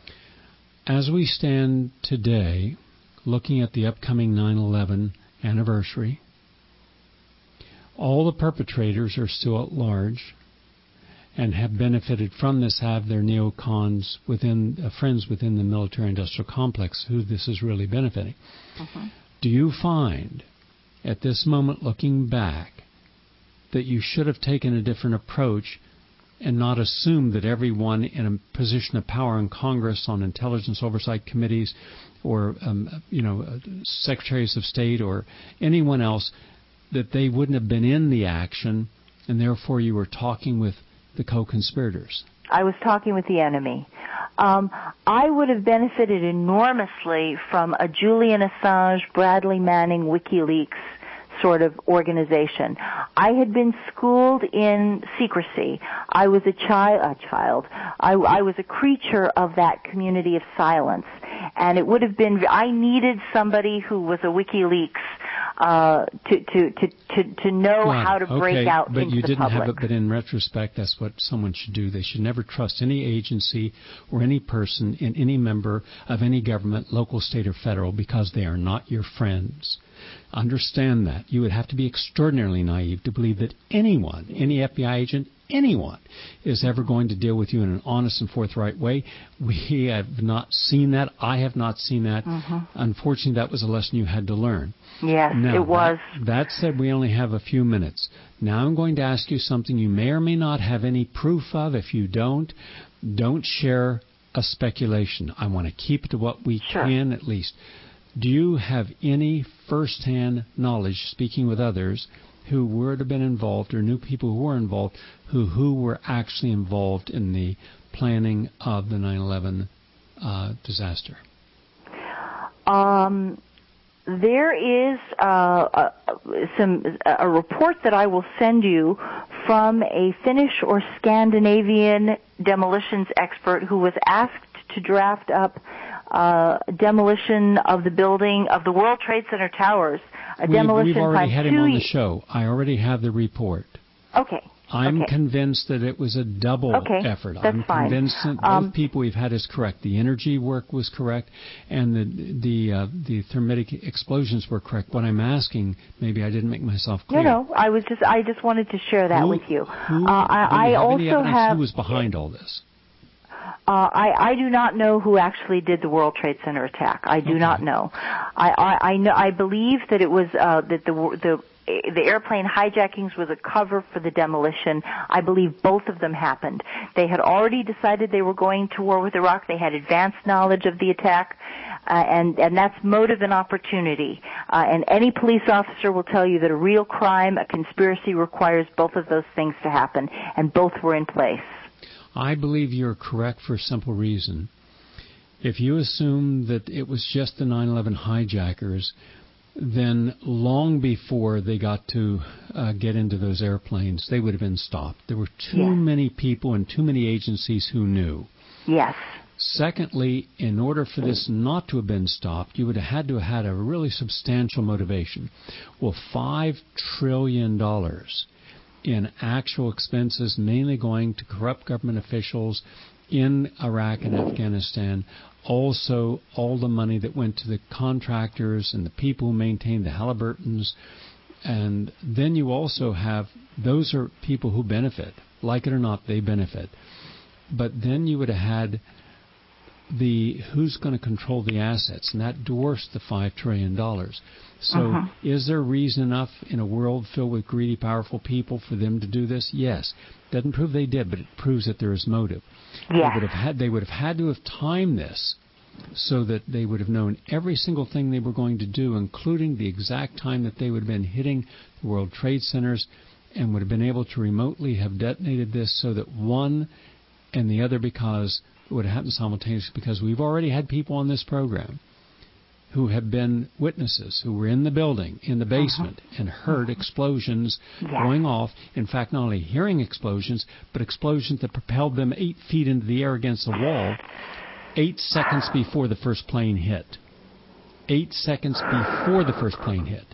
As we stand today, looking at the upcoming nine eleven anniversary, all the perpetrators are still at large and have benefited from this, have their neocons within, uh, friends within the military-industrial complex who this is really benefiting. Uh-huh. Do you find, at this moment looking back, that you should have taken a different approach and not assumed that everyone in a position of power in Congress, on intelligence oversight committees, or um, you know, uh, secretaries of state or anyone else, that they wouldn't have been in the action, and therefore you were talking with the co-conspirators? I was talking with the enemy. Um, I would have benefited enormously from a Julian Assange, Bradley Manning, WikiLeaks sort of organization. I had been schooled in secrecy. I was a child, a child. I, I was a creature of that community of silence. And it would have been, I needed somebody who was a WikiLeaks uh, to, to, to, to, to know Got how it. to break okay, out but into you the didn't public. have it. But in retrospect, that's what someone should do. They should never trust any agency or any person in any member of any government, local, state, or federal, because they are not your friends. Understand that. You would have to be extraordinarily naive to believe that anyone, any F B I agent, anyone, is ever going to deal with you in an honest and forthright way. We have not seen that. I have not seen that. Mm-hmm. Unfortunately, that was a lesson you had to learn. Yes, now, it was. That, that said, we only have a few minutes. Now I'm going to ask you something you may or may not have any proof of. If you don't, don't share a speculation. I want to keep it to what we Sure. can at least. Do you have any first-hand knowledge, speaking with others, who would have been involved or knew people who were involved, who, who were actually involved in the planning of the nine eleven uh, disaster? Um, there is uh, a, some a report that I will send you from a Finnish or Scandinavian demolitions expert who was asked to draft up uh, demolition of the building of the World Trade Center towers. A we've, demolition we've already plan had him on two the show. I already have the report. Okay. I'm okay. convinced that it was a double okay. effort. That's I'm fine. convinced that both um, people we've had is correct. The energy work was correct, and the the uh, the thermitic explosions were correct. What I'm asking, maybe I didn't make myself clear. No, no. I was just I just wanted to share that who, with you. Who, uh, I, do you I have also any evidence have who was behind all this. Uh, I, I do not know who actually did the World Trade Center attack. I do okay. not know. I, I, I know. I believe that it was uh, that the the the airplane hijackings was a cover for the demolition. I believe both of them happened. They had already decided they were going to war with Iraq. They had advanced knowledge of the attack, uh, and and that's motive and opportunity. Uh, and any police officer will tell you that a real crime, a conspiracy, requires both of those things to happen, and both were in place. I believe you're correct for a simple reason. If you assume that it was just the nine eleven hijackers, then long before they got to uh, get into those airplanes, they would have been stopped. There were too yes. many people and too many agencies who knew. Yes. Secondly, in order for this not to have been stopped, you would have had to have had a really substantial motivation. Well, five trillion dollars in actual expenses, mainly going to corrupt government officials in Iraq and Afghanistan, also all the money that went to the contractors and the people who maintained the Halliburtons. And then you also have, those are people who benefit. Like it or not, they benefit. But then you would have had the who's going to control the assets, and that dwarfs the five trillion dollars. So uh-huh. Is there reason enough in a world filled with greedy, powerful people for them to do this? Yes. Doesn't prove they did, but it proves that there is motive. Yeah. They would have had, they would have had to have timed this so that they would have known every single thing they were going to do, including the exact time that they would have been hitting the World Trade Centers, and would have been able to remotely have detonated this so that one and the other, because it would have happened simultaneously, because we've already had people on this program who have been witnesses, who were in the building, in the basement, uh-huh. and heard explosions yeah. going off. In fact, not only hearing explosions, but explosions that propelled them eight feet into the air against the wall, eight seconds before the first plane hit. Eight seconds before the first plane hit.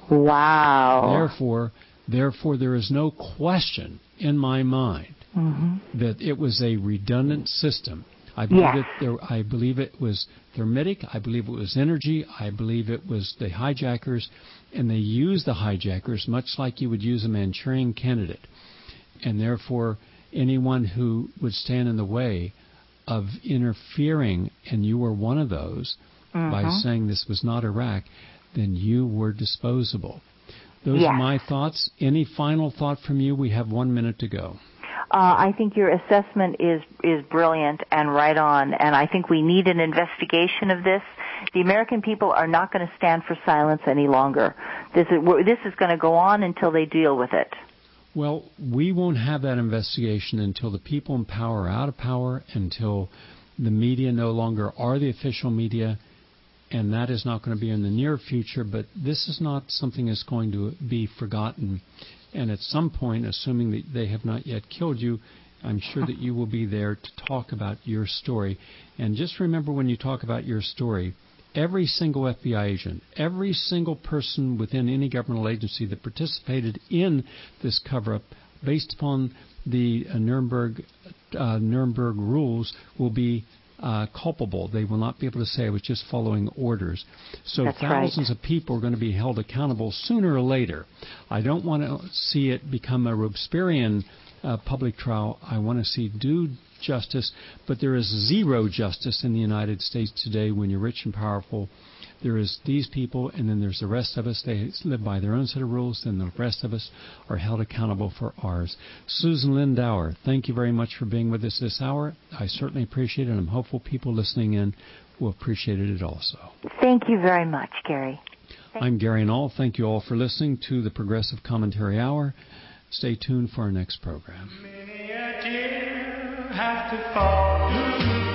Wow. Therefore, therefore, there is no question in my mind mm-hmm. that it was a redundant system. I believe, yeah. it there, I believe it was thermitic. I believe it was energy. I believe it was the hijackers. And they used the hijackers much like you would use a Manchurian candidate. And therefore, anyone who would stand in the way of interfering, and you were one of those, mm-hmm. by saying this was not Iraq, then you were disposable. Those yeah. are my thoughts. Any final thought from you? We have one minute to go. Uh, I think your assessment is is brilliant and right on, and I think we need an investigation of this. The American people are not going to stand for silence any longer. This is, this is going to go on until they deal with it. Well, we won't have that investigation until the people in power are out of power, until the media no longer are the official media, and that is not going to be in the near future, but this is not something that's going to be forgotten. And at some point, assuming that they have not yet killed you, I'm sure that you will be there to talk about your story. And just remember, when you talk about your story, every single F B I agent, every single person within any governmental agency that participated in this cover-up, based upon the uh, Nuremberg uh, Nuremberg rules, will be uh, culpable. They will not be able to say, I was just following orders. So That's thousands right. of people are going to be held accountable sooner or later. I don't want to see it become a Robespierrean uh, public trial. I want to see due justice, but there is zero justice in the United States today when you're rich and powerful. There is these people, and then there's the rest of us. They live by their own set of rules, and the rest of us are held accountable for ours. Susan Lindauer, thank you very much for being with us this hour. I certainly appreciate it, and I'm hopeful people listening in will appreciate it also. Thank you very much, Gary. Thank I'm Gary Null. Thank you all for listening to the Progressive Commentary Hour. Stay tuned for our next program. Many a tear have to fall.